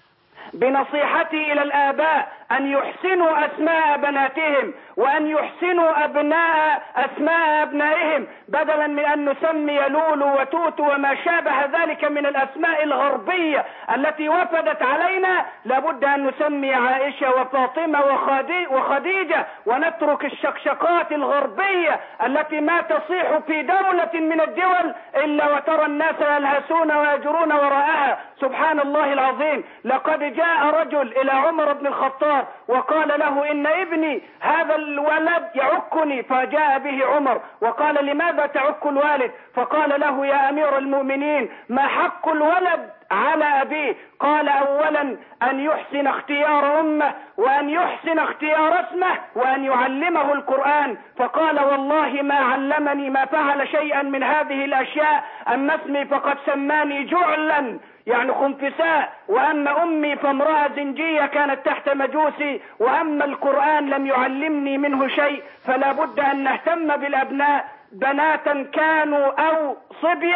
بنصيحتي إلى الآباء أن يحسنوا أسماء بناتهم وأن يحسنوا أبناء أسماء أبنائهم، بدلا من أن نسمي لولو وتوتو وما شابه ذلك من الأسماء الغربية التي وفدت علينا. لابد أن نسمي عائشة وفاطمة وخديجة، ونترك الشقشقات الغربية التي ما تصيح في دولة من الدول إلا وترى الناس يلهسون ويجرون وراءها. سبحان الله العظيم. لقد جاء رجل إلى عمر بن الخطاب وقال له: إن ابني هذا الولد يعكني. فجاء به عمر وقال: لماذا تعك الوالد؟ فقال له: يا أمير المؤمنين، ما حق الولد على أبيه؟ قال: أولا أن يحسن اختيار أمه، وأن يحسن اختيار اسمه، وأن يعلمه القرآن. فقال: والله ما علمني ما فعل شيئا من هذه الأشياء، أما اسمي فقد سماني جعلا يعني خنفساء، وأما أمي فامرأة زنجية كانت تحت مجوسي، وأما القرآن لم يعلمني منه شيء. فلا بد أن نهتم بالأبناء بناتا كانوا أو صبية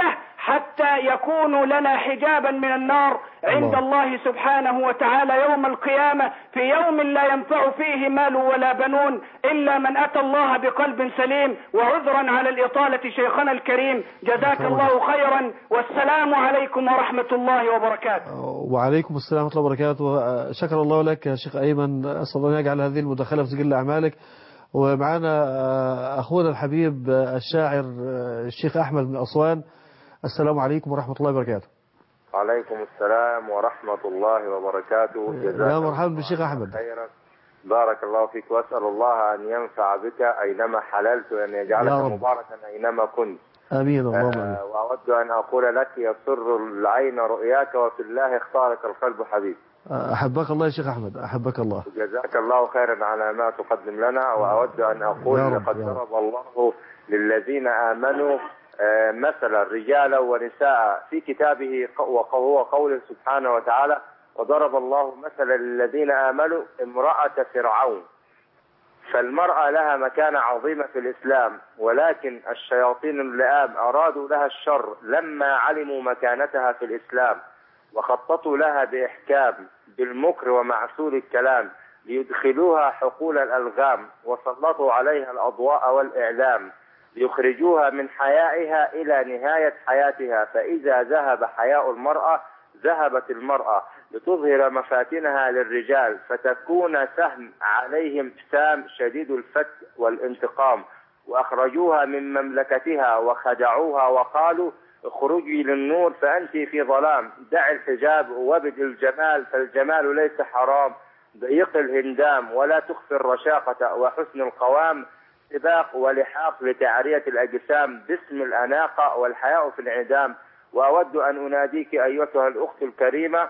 حتى يكون لنا حجابا من النار عند الله سبحانه وتعالى يوم القيامة، في يوم لا ينفع فيه مال ولا بنون إلا من أتى الله بقلب سليم. وعذرا على الإطالة شيخنا الكريم، جزاك الله خيرا، والسلام عليكم ورحمة الله وبركاته. وعليكم السلام ورحمة الله وبركاته. شكر الله لك يا شيخ أيمن، أسأل الله يجعل هذه المداخلة في سجل أعمالك. ومعنا أخونا الحبيب الشاعر الشيخ أحمد من أسوان. السلام عليكم ورحمة الله وبركاته. وعليكم السلام ورحمة الله وبركاته. يا مرحبا بالشيخ أحمد. خيرا، بارك الله فيك، وأسأل الله أن ينفع بك أينما حللت وأن يجعلك مباركا أينما كنت. آمين اللهم آمين. آه وأود أن أقول لك يسر العين رؤياك وفي الله اختارك القلب حبيب. أحبك الله يا شيخ أحمد، أحبك الله. جزاك الله خيرا على ما تقدم لنا. وأود أن أقول لقد ضرب الله للذين آمنوا مثلا رجالا ونساء في كتابه، وهو قوله سبحانه وتعالى: وضرب الله مثلا للذين آمنوا امرأة فرعون. فالمرأة لها مكانة عظيمة في الإسلام، ولكن الشياطين اللئام أرادوا لها الشر لما علموا مكانتها في الإسلام، وخططوا لها بإحكام بالمكر ومعسول الكلام ليدخلوها حقول الألغام، وسلطوا عليها الأضواء والإعلام ليخرجوها من حيائها إلى نهاية حياتها. فإذا ذهب حياء المرأة ذهبت المرأة، لتظهر مفاتنها للرجال فتكون سهم عليهم سام شديد الفك والانتقام. وأخرجوها من مملكتها وخدعوها وقالوا: اخرجي للنور فأنت في ظلام، دع الحجاب وبد الجمال فالجمال ليس حرام، ضيق الهندام ولا تخفي الرشاقة وحسن القوام، سباق ولحاق لتعرية الأجسام باسم الأناقة والحياء في العدام. وأود أن أناديك أيتها الأخت الكريمة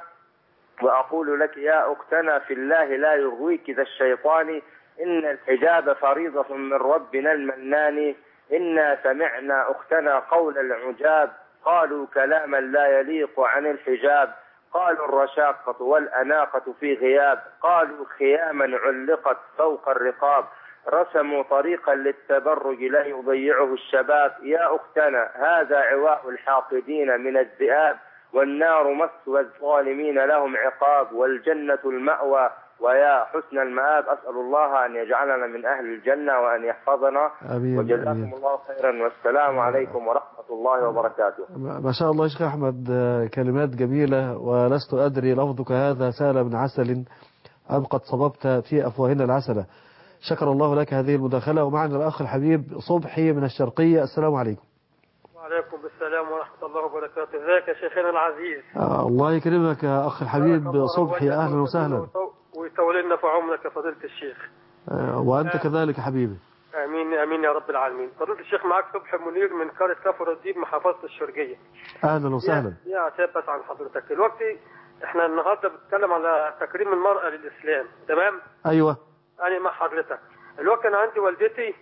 وأقول لك: يا أختنا في الله لا يغويك ذا الشيطان، إن الحجاب فريضة من ربنا المنان. إنا سمعنا أختنا قول العجاب، قالوا كلاما لا يليق عن الحجاب، قالوا الرشاقة والأناقة في غياب، قالوا خياما علقت فوق الرقاب، رسموا طريقا للتبرج لا يضيعه الشباب. يا أختنا هذا عواء الحاقدين من الذئاب، والنار مثوى الظالمين لهم عقاب، والجنة المأوى ويا حسن المآب. أسأل الله أن يجعلنا من أهل الجنة وأن يحفظنا. أمين. وجزاكم أمين. الله خيرا، والسلام عليكم ورحمة الله وبركاته. ما شاء الله يا شيخ أحمد، كلمات جميلة، ولست أدري لفظك هذا سال من عسل أم قد صببت في أفواهنا العسلة. شكر الله لك هذه المداخلة. ومعنا الأخ الحبيب صبحي من الشرقية. السلام عليكم. وعليكم السلام ورحمة الله وبركاته. ازيك يا شيخنا العزيز؟ آه الله يكرمك يا أخ الحبيب صبحي، أهلا وسهلا. ويطول لنا في عمرك يا فضيلة الشيخ. آه وأنت آه كذلك يا حبيبي. آمين آمين يا رب العالمين. فضيلة الشيخ معاك صبحي منير من قرية كفر الدين محافظة الشرقية. أهلا وسهلا. يا عتاب بس عن حضرتك الوقت، احنا النهارده بنتكلم على تكريم المرأة للإسلام، تمام؟ أيوه. أنا مع حضرتك. الوقت أنا عندي والدتي،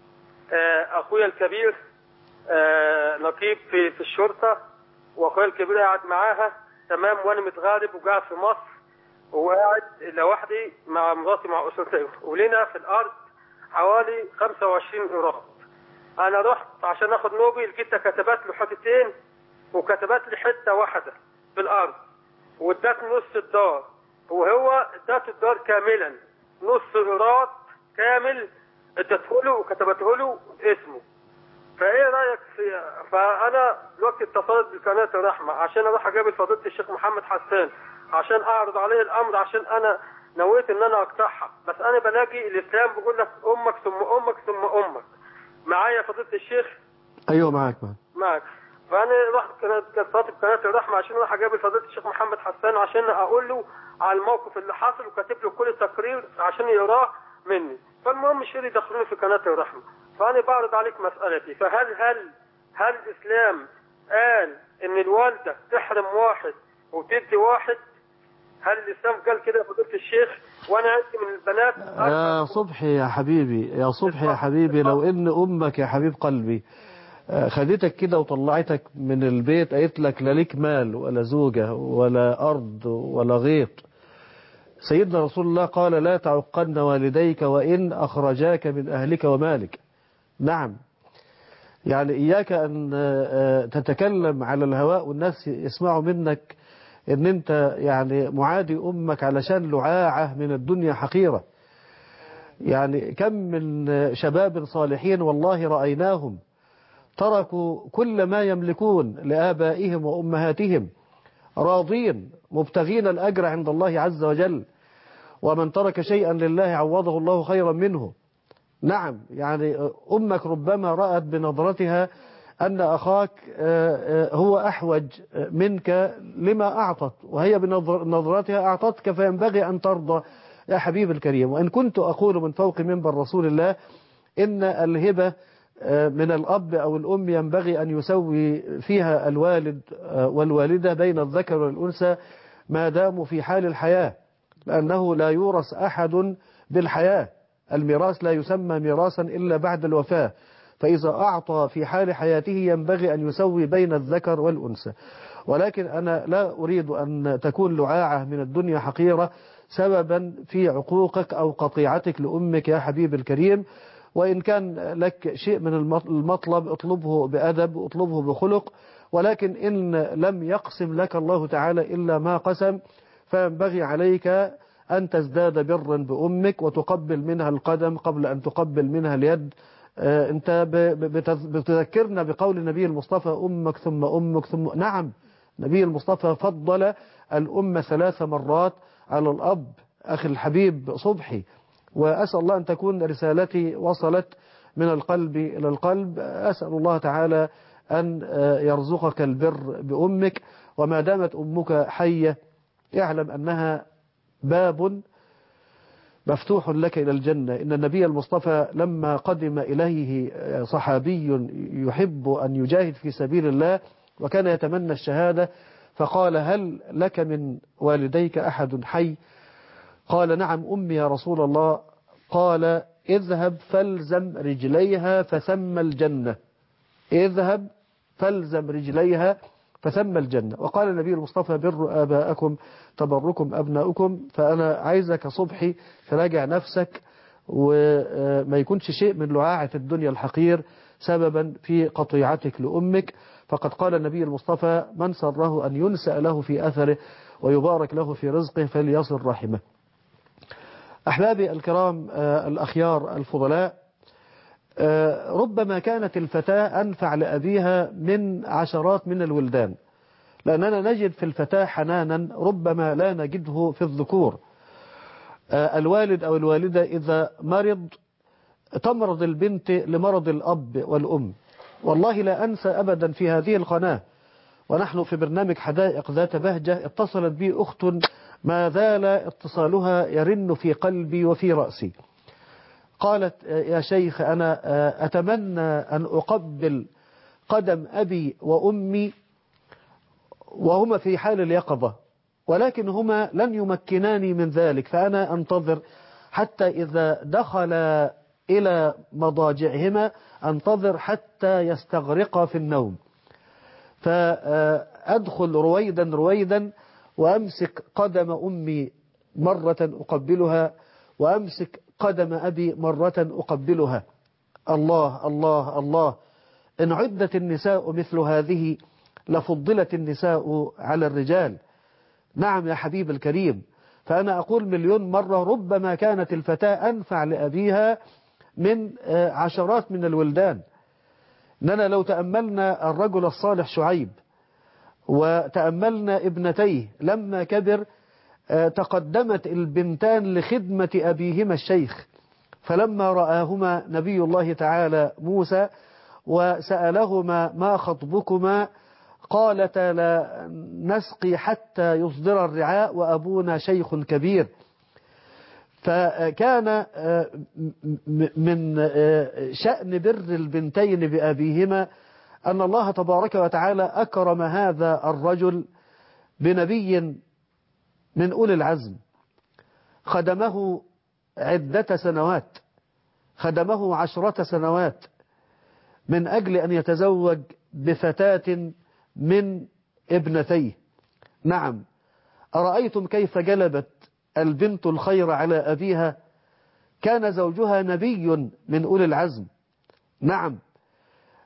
أخويا الكبير نقيب في في الشرطة، وأخويا الكبير قاعد معاها، تمام، وأنا متغارب وقاعد في مصر، وقاعد لوحدي مع مراتي مع أسرتي، ولنا في الأرض حوالي خمسة وعشرين قيراط. أنا رحت عشان آخد نوبي، لقيتها كتبت له حتتين وكتبت لي حتة واحدة في الأرض، وادتني نص الدار، وهو ادته الدار كاملا نص قيراط كامل ادته له وكتبته له اسمه. فايه رايك في فانا دلوقتي اتصلت بقناه الرحمه عشان اروح اقابل فضيله الشيخ محمد حسان عشان اعرض عليه الامر، عشان انا نويت ان انا اقطعها، بس انا بلاقي الاسلام بيقول لك امك ثم امك ثم امك. معايا فضيله الشيخ؟ ايوه معاك معاك معاك. فانا رحت اتصلت بقناه الرحمه عشان اروح اقابل فضيله الشيخ محمد حسان عشان اقول له على الموقف اللي حصل، وكاتب له كل تقرير عشان يقراه مني. فالمهم مش يريد يدخلوني في قناه الرحمه. فانا بعرض عليك مسالتي، فهل هل هل الاسلام قال ان الوالده تحرم واحد وتدي واحد؟ هل الاسلام قال كده يا فضيله الشيخ؟ وانا عندي من البنات يا صبحي يا حبيبي، يا صبحي يا حبيبي، لو ان امك يا حبيب قلبي خدتك كده وطلعتك من البيت، قالت لك لا ليك مال ولا زوجة ولا أرض ولا غيط، سيدنا رسول الله قال لا تعقن والديك وإن أخرجاك من أهلك ومالك. نعم، يعني إياك أن تتكلم على الهواء والناس يسمعوا منك أن أنت يعني معادي أمك علشان لعاعة من الدنيا حقيرة. يعني كم من شباب صالحين والله رأيناهم تركوا كل ما يملكون لآبائهم وأمهاتهم راضين مبتغين الأجر عند الله عز وجل، ومن ترك شيئا لله عوضه الله خيرا منه. نعم، يعني أمك ربما رأت بنظرتها أن أخاك هو أحوج منك لما أعطت، وهي بنظرتها أعطتك، فينبغي أن ترضى يا حبيب الكريم. وإن كنت أقول من فوق منبر رسول الله إن الهبة من الأب أو الأم ينبغي أن يسوي فيها الوالد والوالدة بين الذكر والأنثى ما داموا في حال الحياة، لأنه لا يورث أحد بالحياة، الميراث لا يسمى ميراثا إلا بعد الوفاة، فإذا أعطى في حال حياته ينبغي أن يسوي بين الذكر والأنثى. ولكن أنا لا أريد أن تكون لعاعة من الدنيا حقيرة سببا في عقوقك أو قطيعتك لأمك يا حبيب الكريم. وإن كان لك شيء من المطلب اطلبه بأدب، اطلبه بخلق، ولكن إن لم يقسم لك الله تعالى إلا ما قسم فينبغي عليك أن تزداد برا بأمك وتقبل منها القدم قبل أن تقبل منها اليد. أنت بتذكرنا بقول النبي المصطفى أمك ثم أمك ثم. نعم، النبي المصطفى فضل الأم ثلاث مرات على الأب أخي الحبيب صبحي. وأسأل الله أن تكون رسالتي وصلت من القلب إلى القلب. أسأل الله تعالى أن يرزقك البر بأمك، وما دامت أمك حية يعلم أنها باب مفتوح لك إلى الجنة. إن النبي المصطفى لما قدم إليه صحابي يحب أن يجاهد في سبيل الله وكان يتمنى الشهادة، فقال هل لك من والديك أحد حي؟ قال نعم أمي يا رسول الله. قال اذهب فالزم رجليها فثم الجنة، اذهب فالزم رجليها فثم الجنة. وقال النبي المصطفى بروا آباءكم تبركم أبناؤكم. فأنا عايزك صبحي تراجع نفسك وما يكونش شيء من لعاعة الدنيا الحقير سببا في قطيعتك لأمك. فقد قال النبي المصطفى من سره أن ينسأ له في أثره ويبارك له في رزقه فليصل رحمه. أحبابي الكرام الأخيار الفضلاء، ربما كانت الفتاة أنفع لأبيها من عشرات من الولدان، لأننا نجد في الفتاة حنانا ربما لا نجده في الذكور. الوالد أو الوالدة إذا مرض تمرض البنت لمرض الأب والأم. والله لا أنسى أبدا في هذه القناة ونحن في برنامج حدائق ذات بهجة اتصلت بي أخت ما زال اتصالها يرن في قلبي وفي رأسي. قالت يا شيخ أنا أتمنى أن أقبل قدم أبي وأمي وهما في حال اليقظة، ولكن هما لن يمكناني من ذلك، فأنا أنتظر حتى إذا دخل إلى مضاجعهما أنتظر حتى يستغرقا في النوم، فأدخل رويدا رويدا وأمسك قدم أمي مرة أقبلها وأمسك قدم أبي مرة أقبلها. الله الله الله، إن عدت النساء مثل هذه لفضلت النساء على الرجال. نعم يا حبيب الكريم، فأنا أقول مليون مرة ربما كانت الفتاة أنفع لأبيها من عشرات من الولدان. إننا لو تأملنا الرجل الصالح شعيب وتأملنا ابنتيه لما كبر تقدمت البنتان لخدمة أبيهما الشيخ، فلما رآهما نبي الله تعالى موسى وسألهما ما خطبكما قالتا لا نسقي حتى يصدر الرعاء وأبونا شيخ كبير. فكان من شأن بر البنتين بأبيهما أن الله تبارك وتعالى أكرم هذا الرجل بنبي من أولي العزم خدمه عدة سنوات، خدمه عشرة سنوات من أجل أن يتزوج بفتاة من ابنتيه. نعم، أرأيتم كيف جلبت البنت الخير على أبيها؟ كان زوجها نبي من أولي العزم. نعم،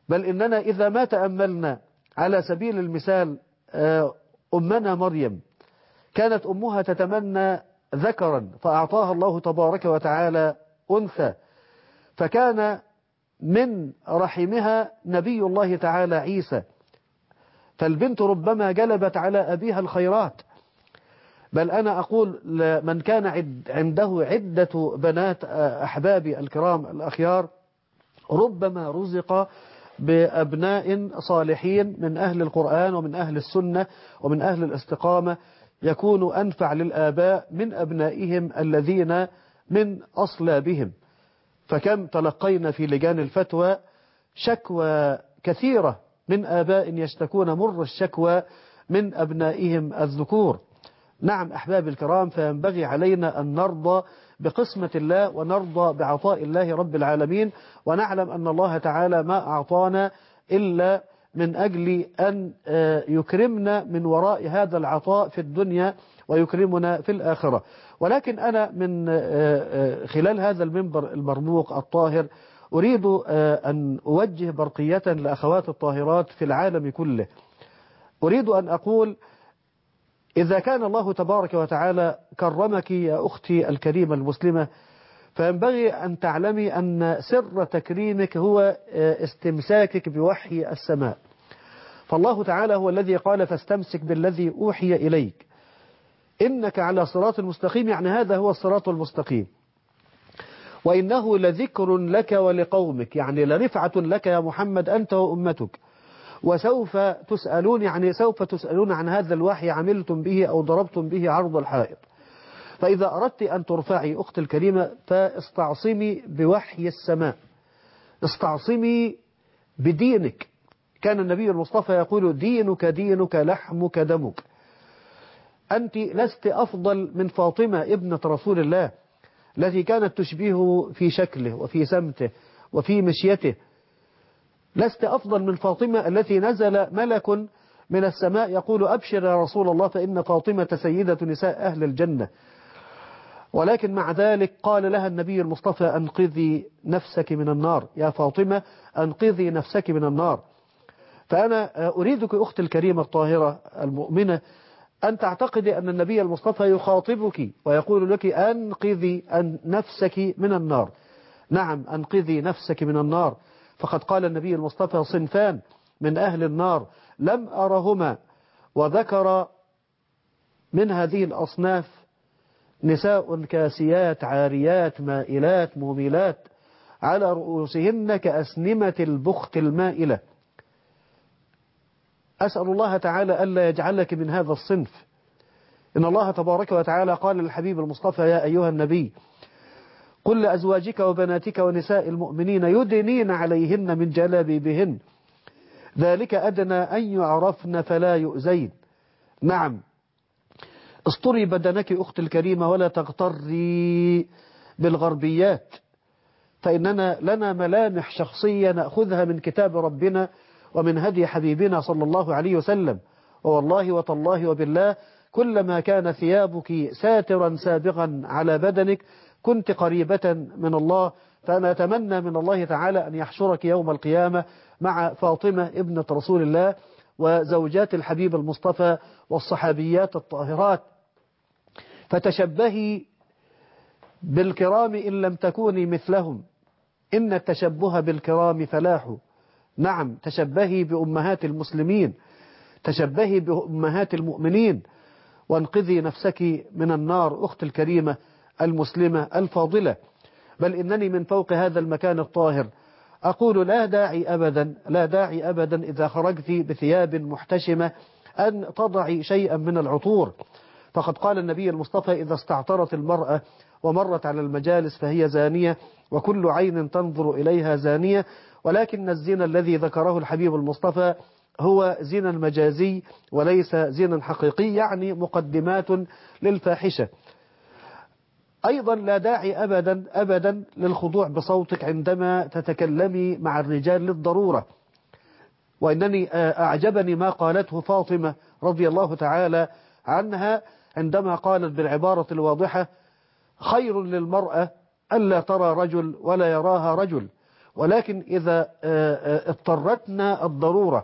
بل إننا إذا ما تأملنا على سبيل المثال أمنا مريم، كانت أمها تتمنى ذكرا فأعطاها الله تبارك وتعالى أنثى، فكان من رحمها نبي الله تعالى عيسى. فالبنت ربما جلبت على أبيها الخيرات. بل أنا أقول من كان عنده عدة بنات أحبابي الكرام الأخيار ربما رزق بأبناء صالحين من أهل القرآن ومن أهل السنة ومن أهل الاستقامة، يكون أنفع للآباء من أبنائهم الذين من أصلابهم. فكم تلقينا في لجان الفتوى شكوى كثيرة من آباء يشتكون مر الشكوى من أبنائهم الذكور. نعم أحبابي الكرام، فينبغي علينا أن نرضى بقسمة الله ونرضى بعطاء الله رب العالمين، ونعلم أن الله تعالى ما أعطانا إلا من أجل أن يكرمنا من وراء هذا العطاء في الدنيا ويكرمنا في الآخرة. ولكن أنا من خلال هذا المنبر المرموق الطاهر أريد أن أوجه برقية لأخوات الطاهرات في العالم كله. أريد أن أقول إذا كان الله تبارك وتعالى كرمك يا أختي الكريمة المسلمة، فينبغي أن تعلمي أن سر تكريمك هو استمساكك بوحي السماء. فالله تعالى هو الذي قال فاستمسك بالذي أوحي إليك إنك على صراط المستقيم، يعني هذا هو الصراط المستقيم. وإنه لذكر لك ولقومك، يعني لرفعة لك يا محمد أنت وأمتك، وسوف تسألون، يعني سوف تسألون عن هذا الوحي عملتم به أو ضربتم به عرض الحائط. فإذا أردت أن ترفعي أخت الكريمة فاستعصمي بوحي السماء، استعصمي بدينك. كان النبي المصطفى يقول دينك دينك لحمك دمك. أنت لست أفضل من فاطمة ابنة رسول الله التي كانت تشبهه في شكله وفي سمته وفي مشيته. لست أفضل من فاطمة التي نزل ملك من السماء يقول أبشر يا رسول الله فإن فاطمة سيدة نساء أهل الجنة. ولكن مع ذلك قال لها النبي المصطفى أنقذي نفسك من النار يا فاطمة، أنقذي نفسك من النار. فأنا أريدك أختي الكريمة الطاهرة المؤمنة أن تعتقدي أن النبي المصطفى يخاطبك ويقول لك أنقذي أن نفسك من النار. نعم أنقذي نفسك من النار، فقد قال النبي المصطفى صنفان من أهل النار لم أرهما، وذكر من هذه الأصناف نساء كاسيات عاريات مائلات مميلات على رؤوسهن كأسنمة البخت المائلة. أسأل الله تعالى ألا يجعلك من هذا الصنف. إن الله تبارك وتعالى قال للحبيب المصطفى يا أيها النبي قل لأزواجك وبناتك ونساء المؤمنين يدنين عليهن من جلابيبهن ذلك أدنى أن يعرفن فلا يؤذين. نعم استري بدنك أخت الكريمة ولا تغتري بالغربيات، فإننا لنا ملامح شخصية نأخذها من كتاب ربنا ومن هدي حبيبنا صلى الله عليه وسلم. والله وتالله وبالله كلما كان ثيابك ساترا سابغا على بدنك كنت قريبة من الله. فأنا أتمنى من الله تعالى أن يحشرك يوم القيامة مع فاطمة ابنة رسول الله وزوجات الحبيب المصطفى والصحابيات الطاهرات، فتشبهي بالكرام إن لم تكوني مثلهم، إن التشبه بالكرام فلاح. نعم تشبهي بأمهات المسلمين، تشبهي بأمهات المؤمنين، وانقذي نفسك من النار أخت الكريمة المسلمة الفاضلة. بل إنني من فوق هذا المكان الطاهر أقول لا داعي أبدا لا داعي أبدا إذا خرجت بثياب محتشمة أن تضعي شيئا من العطور. فقد قال النبي المصطفى إذا استعطرت المرأة ومرت على المجالس فهي زانية وكل عين تنظر إليها زانية. ولكن الزنا الذي ذكره الحبيب المصطفى هو زنا مجازي وليس زنا حقيقي، يعني مقدمات للفاحشة. أيضا لا داعي أبدا أبدا للخضوع بصوتك عندما تتكلمي مع الرجال للضرورة. وإنني أعجبني ما قالته فاطمة رضي الله تعالى عنها عندما قالت بالعبارة الواضحة خير للمرأة ألا ترى رجل ولا يراها رجل. ولكن إذا اضطرتنا الضرورة،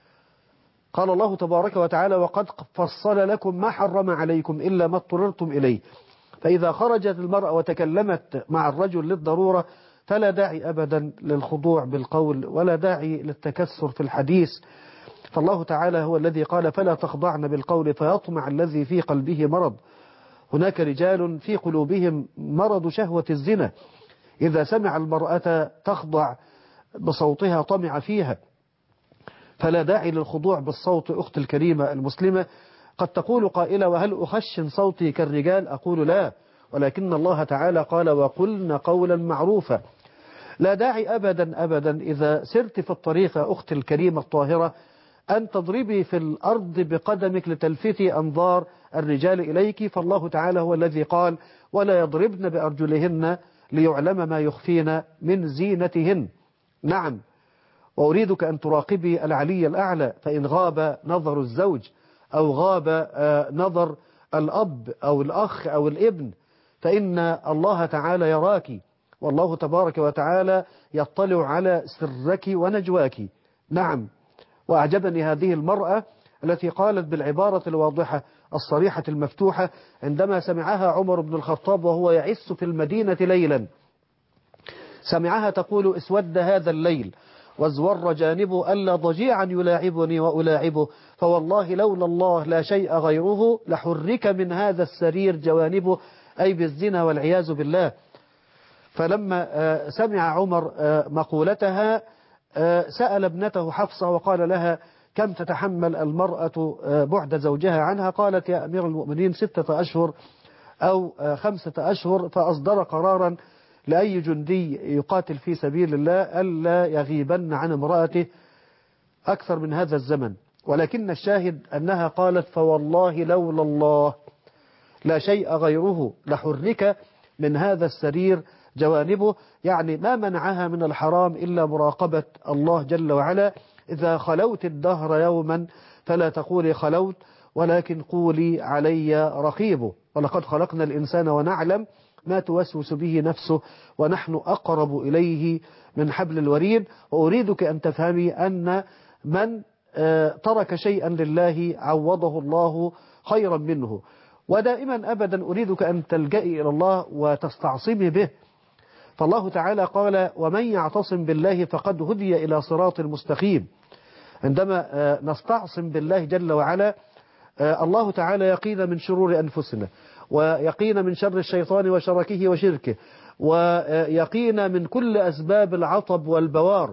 قال الله تبارك وتعالى وقد فصل لكم ما حرم عليكم إلا ما اضطررتم إليه. فإذا خرجت المرأة وتكلمت مع الرجل للضرورة فلا داعي أبدا للخضوع بالقول ولا داعي للتكسر في الحديث. فالله تعالى هو الذي قال فلا تخضعن بالقول فيطمع الذي في قلبه مرض. هناك رجال في قلوبهم مرض شهوة الزنا، إذا سمع المرأة تخضع بصوتها طمع فيها. فلا داعي للخضوع بالصوت. أخت الكريمة المسلمة، قد تقول قائلة وهل أخشن صوتي كالرجال؟ أقول لا، ولكن الله تعالى قال وقلن قولا معروفا. لا داعي أبدا أبدا إذا سرت في الطريق أخت الكريمة الطاهرة أن تضربي في الأرض بقدمك لتلفتي أنظار الرجال إليك، فالله تعالى هو الذي قال ولا يضربن بأرجلهن ليعلم ما يخفين من زينتهن. نعم، وأريدك أن تراقبي العلي الأعلى، فإن غاب نظر الزوج أو غاب نظر الأب أو الأخ أو الابن فإن الله تعالى يراك، والله تبارك وتعالى يطلع على سرك ونجواك. نعم. وأعجبني هذه المرأة التي قالت بالعبارة الواضحة الصريحة المفتوحة عندما سمعها عمر بن الخطاب وهو يعس في المدينة ليلا، سمعها تقول اسود هذا الليل وازور جانبه ألا ضجيعا يلاعبني وألاعبه، فوالله لولا الله لا شيء غيره لحرك من هذا السرير جوانبه، أي بالزنا والعياذ بالله. فلما سمع عمر مقولتها سأل ابنته حفصة وقال لها كم تتحمل المرأة بعد زوجها عنها؟ قالت يا أمير المؤمنين ستة أشهر أو خمسة أشهر، فأصدر قرارا لأي جندي يقاتل في سبيل الله ألا يغيبن عن امرأته أكثر من هذا الزمن. ولكن الشاهد أنها قالت فوالله لولا الله لا شيء غيره لحرك من هذا السرير جوانبه، يعني ما منعها من الحرام إلا مراقبة الله جل وعلا. إذا خلوت الدهر يوما فلا تقولي خلوت ولكن قولي علي رقيبه، ولقد خلقنا الإنسان ونعلم ما توسوس به نفسه ونحن أقرب إليه من حبل الوريد. وأريدك أن تفهمي أن من ترك شيئا لله عوضه الله خيرا منه. ودائما أبدا أريدك أن تلجئي إلى الله وتستعصمي به، فالله تعالى قال ومن يعتصم بالله فقد هدي إلى صراط مستقيم. عندما نستعصم بالله جل وعلا الله تعالى يقينا من شرور أنفسنا، ويقينا من شر الشيطان وشركه وشركه، ويقينا من كل أسباب العطب والبوار،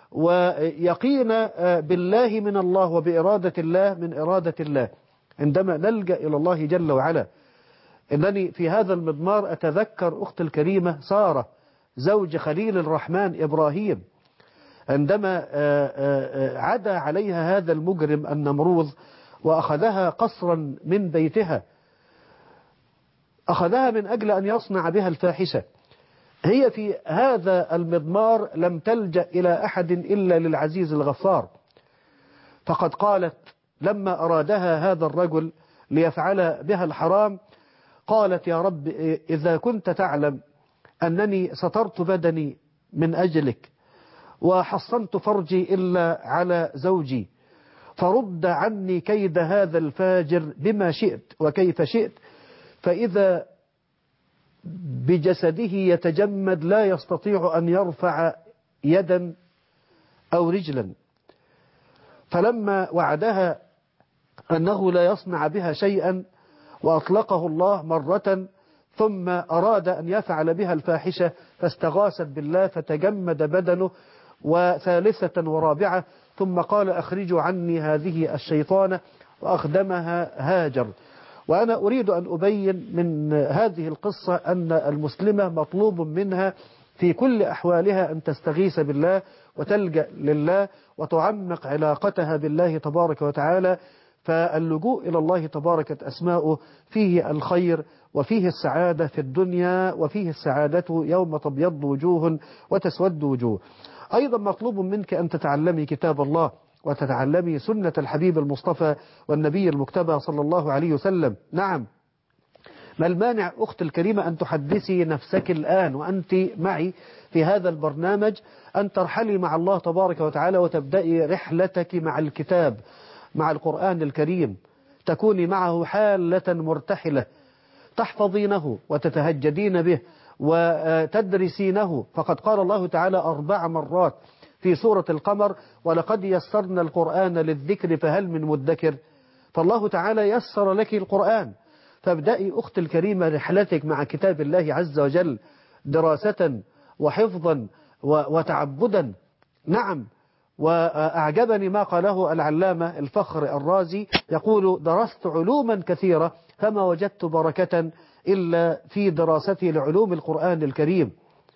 ويقينا بالله من الله وبإرادة الله من إرادة الله. عندما نلجأ إلى الله جل وعلا، إنني في هذا المضمار أتذكر أخت الكريمة سارة زوج خليل الرحمن إبراهيم، عندما عدا عليها هذا المجرم النمروذ وأخذها قصرا من بيتها، أخذها من أجل أن يصنع بها الفاحشة. هي في هذا المضمار لم تلجأ إلى أحد إلا للعزيز الغفار، فقد قالت لما أرادها هذا الرجل ليفعل بها الحرام قالت يا رب إذا كنت تعلم أنني سترت بدني من أجلك وحصنت فرجي إلا على زوجي، فرد عني كيد هذا الفاجر بما شئت وكيف شئت، فإذا بجسده يتجمد لا يستطيع أن يرفع يدا أو رجلا. فلما وعدها أنه لا يصنع بها شيئا وأطلقه الله مرة، ثم أراد أن يفعل بها الفاحشة فاستغاثت بالله فتجمد بدنه، وثالثة ورابعة ثم قال أخرجوا عني هذه الشيطانة، وأخدمها هاجر. وأنا أريد أن أبين من هذه القصة أن المسلمة مطلوب منها في كل أحوالها أن تستغيث بالله وتلجأ لله وتعمق علاقتها بالله تبارك وتعالى. فاللجوء إلى الله تبارك أسماؤه فيه الخير وفيه السعادة في الدنيا وفيه السعادة يوم تبيض وجوه وتسود وجوه. أيضا مطلوب منك أن تتعلمي كتاب الله وتتعلمي سنة الحبيب المصطفى والنبي المجتبى صلى الله عليه وسلم. نعم، ما المانع أخت الكريمة أن تحدثي نفسك الآن وأنت معي في هذا البرنامج أن ترحلي مع الله تبارك وتعالى وتبدأي رحلتك مع الكتاب، مع القرآن الكريم، تكوني معه حالة مرتحلة تحفظينه وتتهجدين به وتدرسينه. فقد قال الله تعالى أربع مرات في سورة القمر: ولقد يسرنا القرآن للذكر فهل من مدكر. فالله تعالى يسر لك القرآن، فابدأي أخت الكريمة رحلتك مع كتاب الله عز وجل دراسة وحفظا وتعبدا. نعم، وأعجبني ما قاله العلامة الفخر الرازي، يقول: درست علوما كثيرة فما وجدت بركة إلا في دراستي لعلوم القرآن الكريم.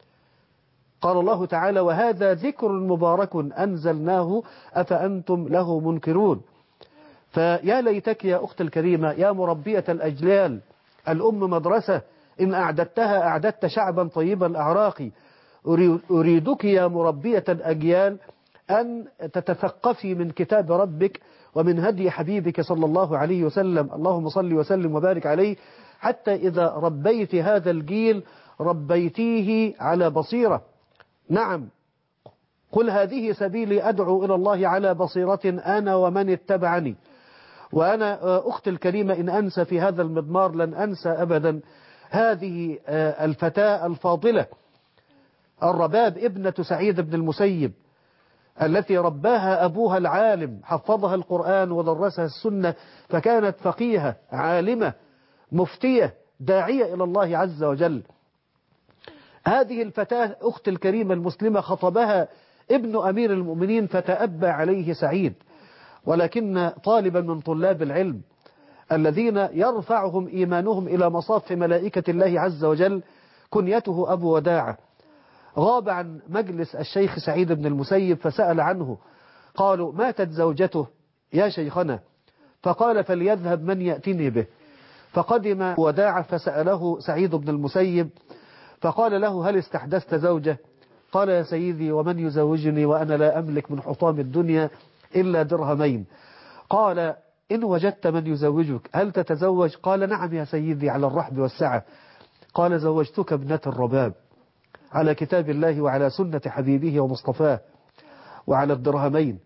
قال الله تعالى: وهذا ذكر مبارك أنزلناه أفأنتم له منكرون. فيا ليتك يا أخت الكريمة يا مربية الأجيال، الأم مدرسة، إن أعددتها أعددت شعبا طيب الأعراق. أريدك يا مربية الأجيال أن تتثقفي من كتاب ربك ومن هدي حبيبك صلى الله عليه وسلم، اللهم صل وسلم وبارك عليه، حتى إذا ربيت هذا الجيل ربيتيه على بصيرة. نعم، قل هذه سبيلي أدعو إلى الله على بصيرة أنا ومن اتبعني. وأنا أختي الكريمة إن أنسى في هذا المضمار لن أنسى أبدا هذه الفتاة الفاضلة الرباب ابنة سعيد بن المسيب، التي رباها أبوها العالم، حفظها القرآن ودرسها السنة، فكانت فقيهة عالمة مفتية داعية إلى الله عز وجل. هذه الفتاة أخت الكريمة المسلمة خطبها ابن أمير المؤمنين فتأبى عليه سعيد، ولكن طالبا من طلاب العلم الذين يرفعهم إيمانهم إلى مصاف ملائكة الله عز وجل كنيته أبو وداعة غاب عن مجلس الشيخ سعيد بن المسيب فسأل عنه، قالوا: ماتت زوجته يا شيخنا، فقال: فليذهب من يأتني به. فقدم وداعة فسأله سعيد بن المسيب فقال له: هل استحدثت زوجة؟ قال: يا سيدي، ومن يزوجني وأنا لا أملك من حطام الدنيا إلا درهمين. قال: إن وجدت من يزوجك هل تتزوج؟ قال: نعم يا سيدي، على الرحب والسعة. قال: زوجتك ابنة الرباب على كتاب الله وعلى سنة حبيبه ومصطفاه وعلى الدرهمين.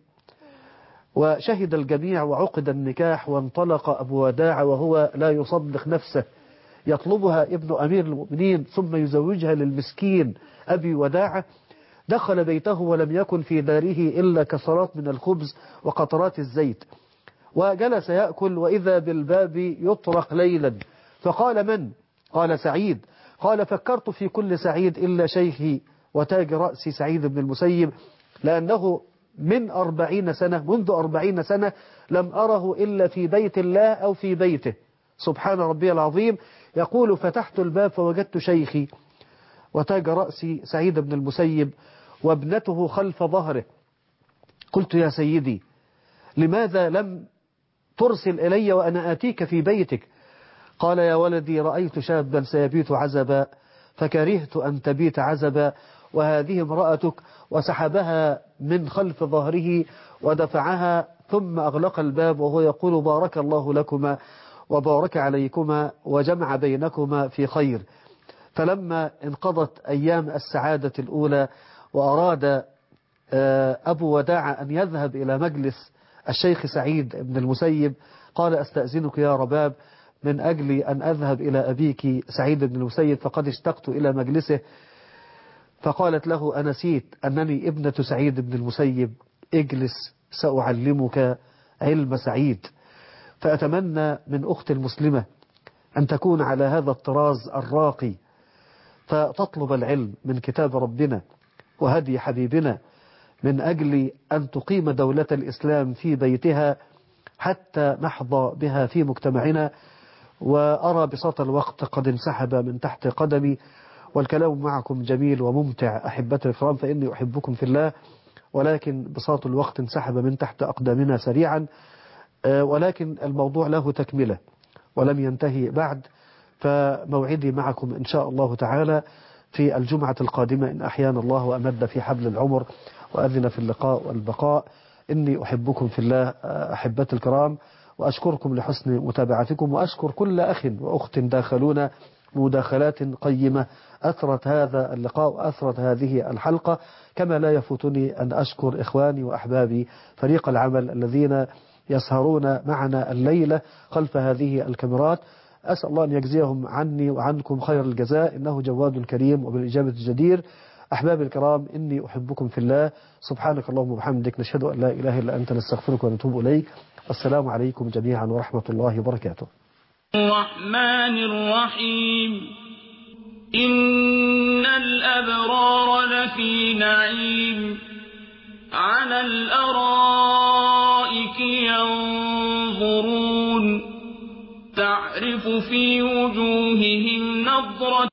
وشهد الجميع وعقد النكاح، وانطلق أبو وداع وهو لا يصدق نفسه، يطلبها ابن أمير المؤمنين ثم يزوجها للمسكين أبي وداعة. دخل بيته ولم يكن في داره إلا كسرات من الخبز وقطرات الزيت، وجلس يأكل وإذا بالباب يطرق ليلا، فقال: من؟ قال: سعيد. قال: فكرت في كل سعيد إلا شيخي وتاج رأسي سعيد بن المسيب، لأنه من أربعين سنة منذ أربعين سنة لم أره إلا في بيت الله أو في بيته. سبحان ربي العظيم. يقول: فتحت الباب فوجدت شيخي وتاج رأسي سعيد بن المسيب وابنته خلف ظهره. قلت: يا سيدي، لماذا لم ترسل إلي وأنا آتيك في بيتك؟ قال: يا ولدي، رأيت شابا سيبيت عزبا فكرهت أن تبيت عزبا، وهذه امرأتك، وسحبها من خلف ظهره ودفعها ثم أغلق الباب وهو يقول: بارك الله لكما وبارك عليكما وجمع بينكما في خير. فلما انقضت أيام السعادة الأولى وأراد أبو وداع أن يذهب إلى مجلس الشيخ سعيد بن المسيب قال: أستأذنك يا رباب من أجل أن أذهب إلى أبيك سعيد بن المسيب فقد اشتقت إلى مجلسه. فقالت له: أنسيت أنني ابنة سعيد بن المسيب؟ اجلس سأعلمك علم سعيد. فأتمنى من أخت المسلمة أن تكون على هذا الطراز الراقي، فتطلب العلم من كتاب ربنا وهدي حبيبنا من أجل أن تقيم دولة الإسلام في بيتها حتى نحظى بها في مجتمعنا. وأرى بساط الوقت قد انسحب من تحت قدمي، والكلام معكم جميل وممتع أحبتي الكرام، فإني أحبكم في الله، ولكن بساط الوقت انسحب من تحت أقدامنا سريعا، ولكن الموضوع له تكملة ولم ينتهي بعد. فموعدي معكم إن شاء الله تعالى في الجمعة القادمة إن أحيانا الله وأمد في حبل العمر وأذن في اللقاء والبقاء. إني أحبكم في الله أحبتي الكرام، وأشكركم لحسن متابعتكم، وأشكر كل أخ وأخت داخلون مداخلات قيمة أثرت هذا اللقاء وأثرت هذه الحلقة، كما لا يفوتني أن أشكر إخواني وأحبابي فريق العمل الذين يسهرون معنا الليلة خلف هذه الكاميرات. أسأل الله أن يجزيهم عني وعنكم خير الجزاء، إنه جواد كريم وبالإجابة الجدير. أحبابي الكرام، إني أحبكم في الله. سبحانك اللهم وبحمدك، نشهد أن لا إله إلا أنت، نستغفرك ونتوب إليك. السلام عليكم جميعا ورحمة الله وبركاته. الرحمن الرحيم. إن الأبرار لفي نعيم على الأرائك ينظرون تعرف في وجوههم نظرة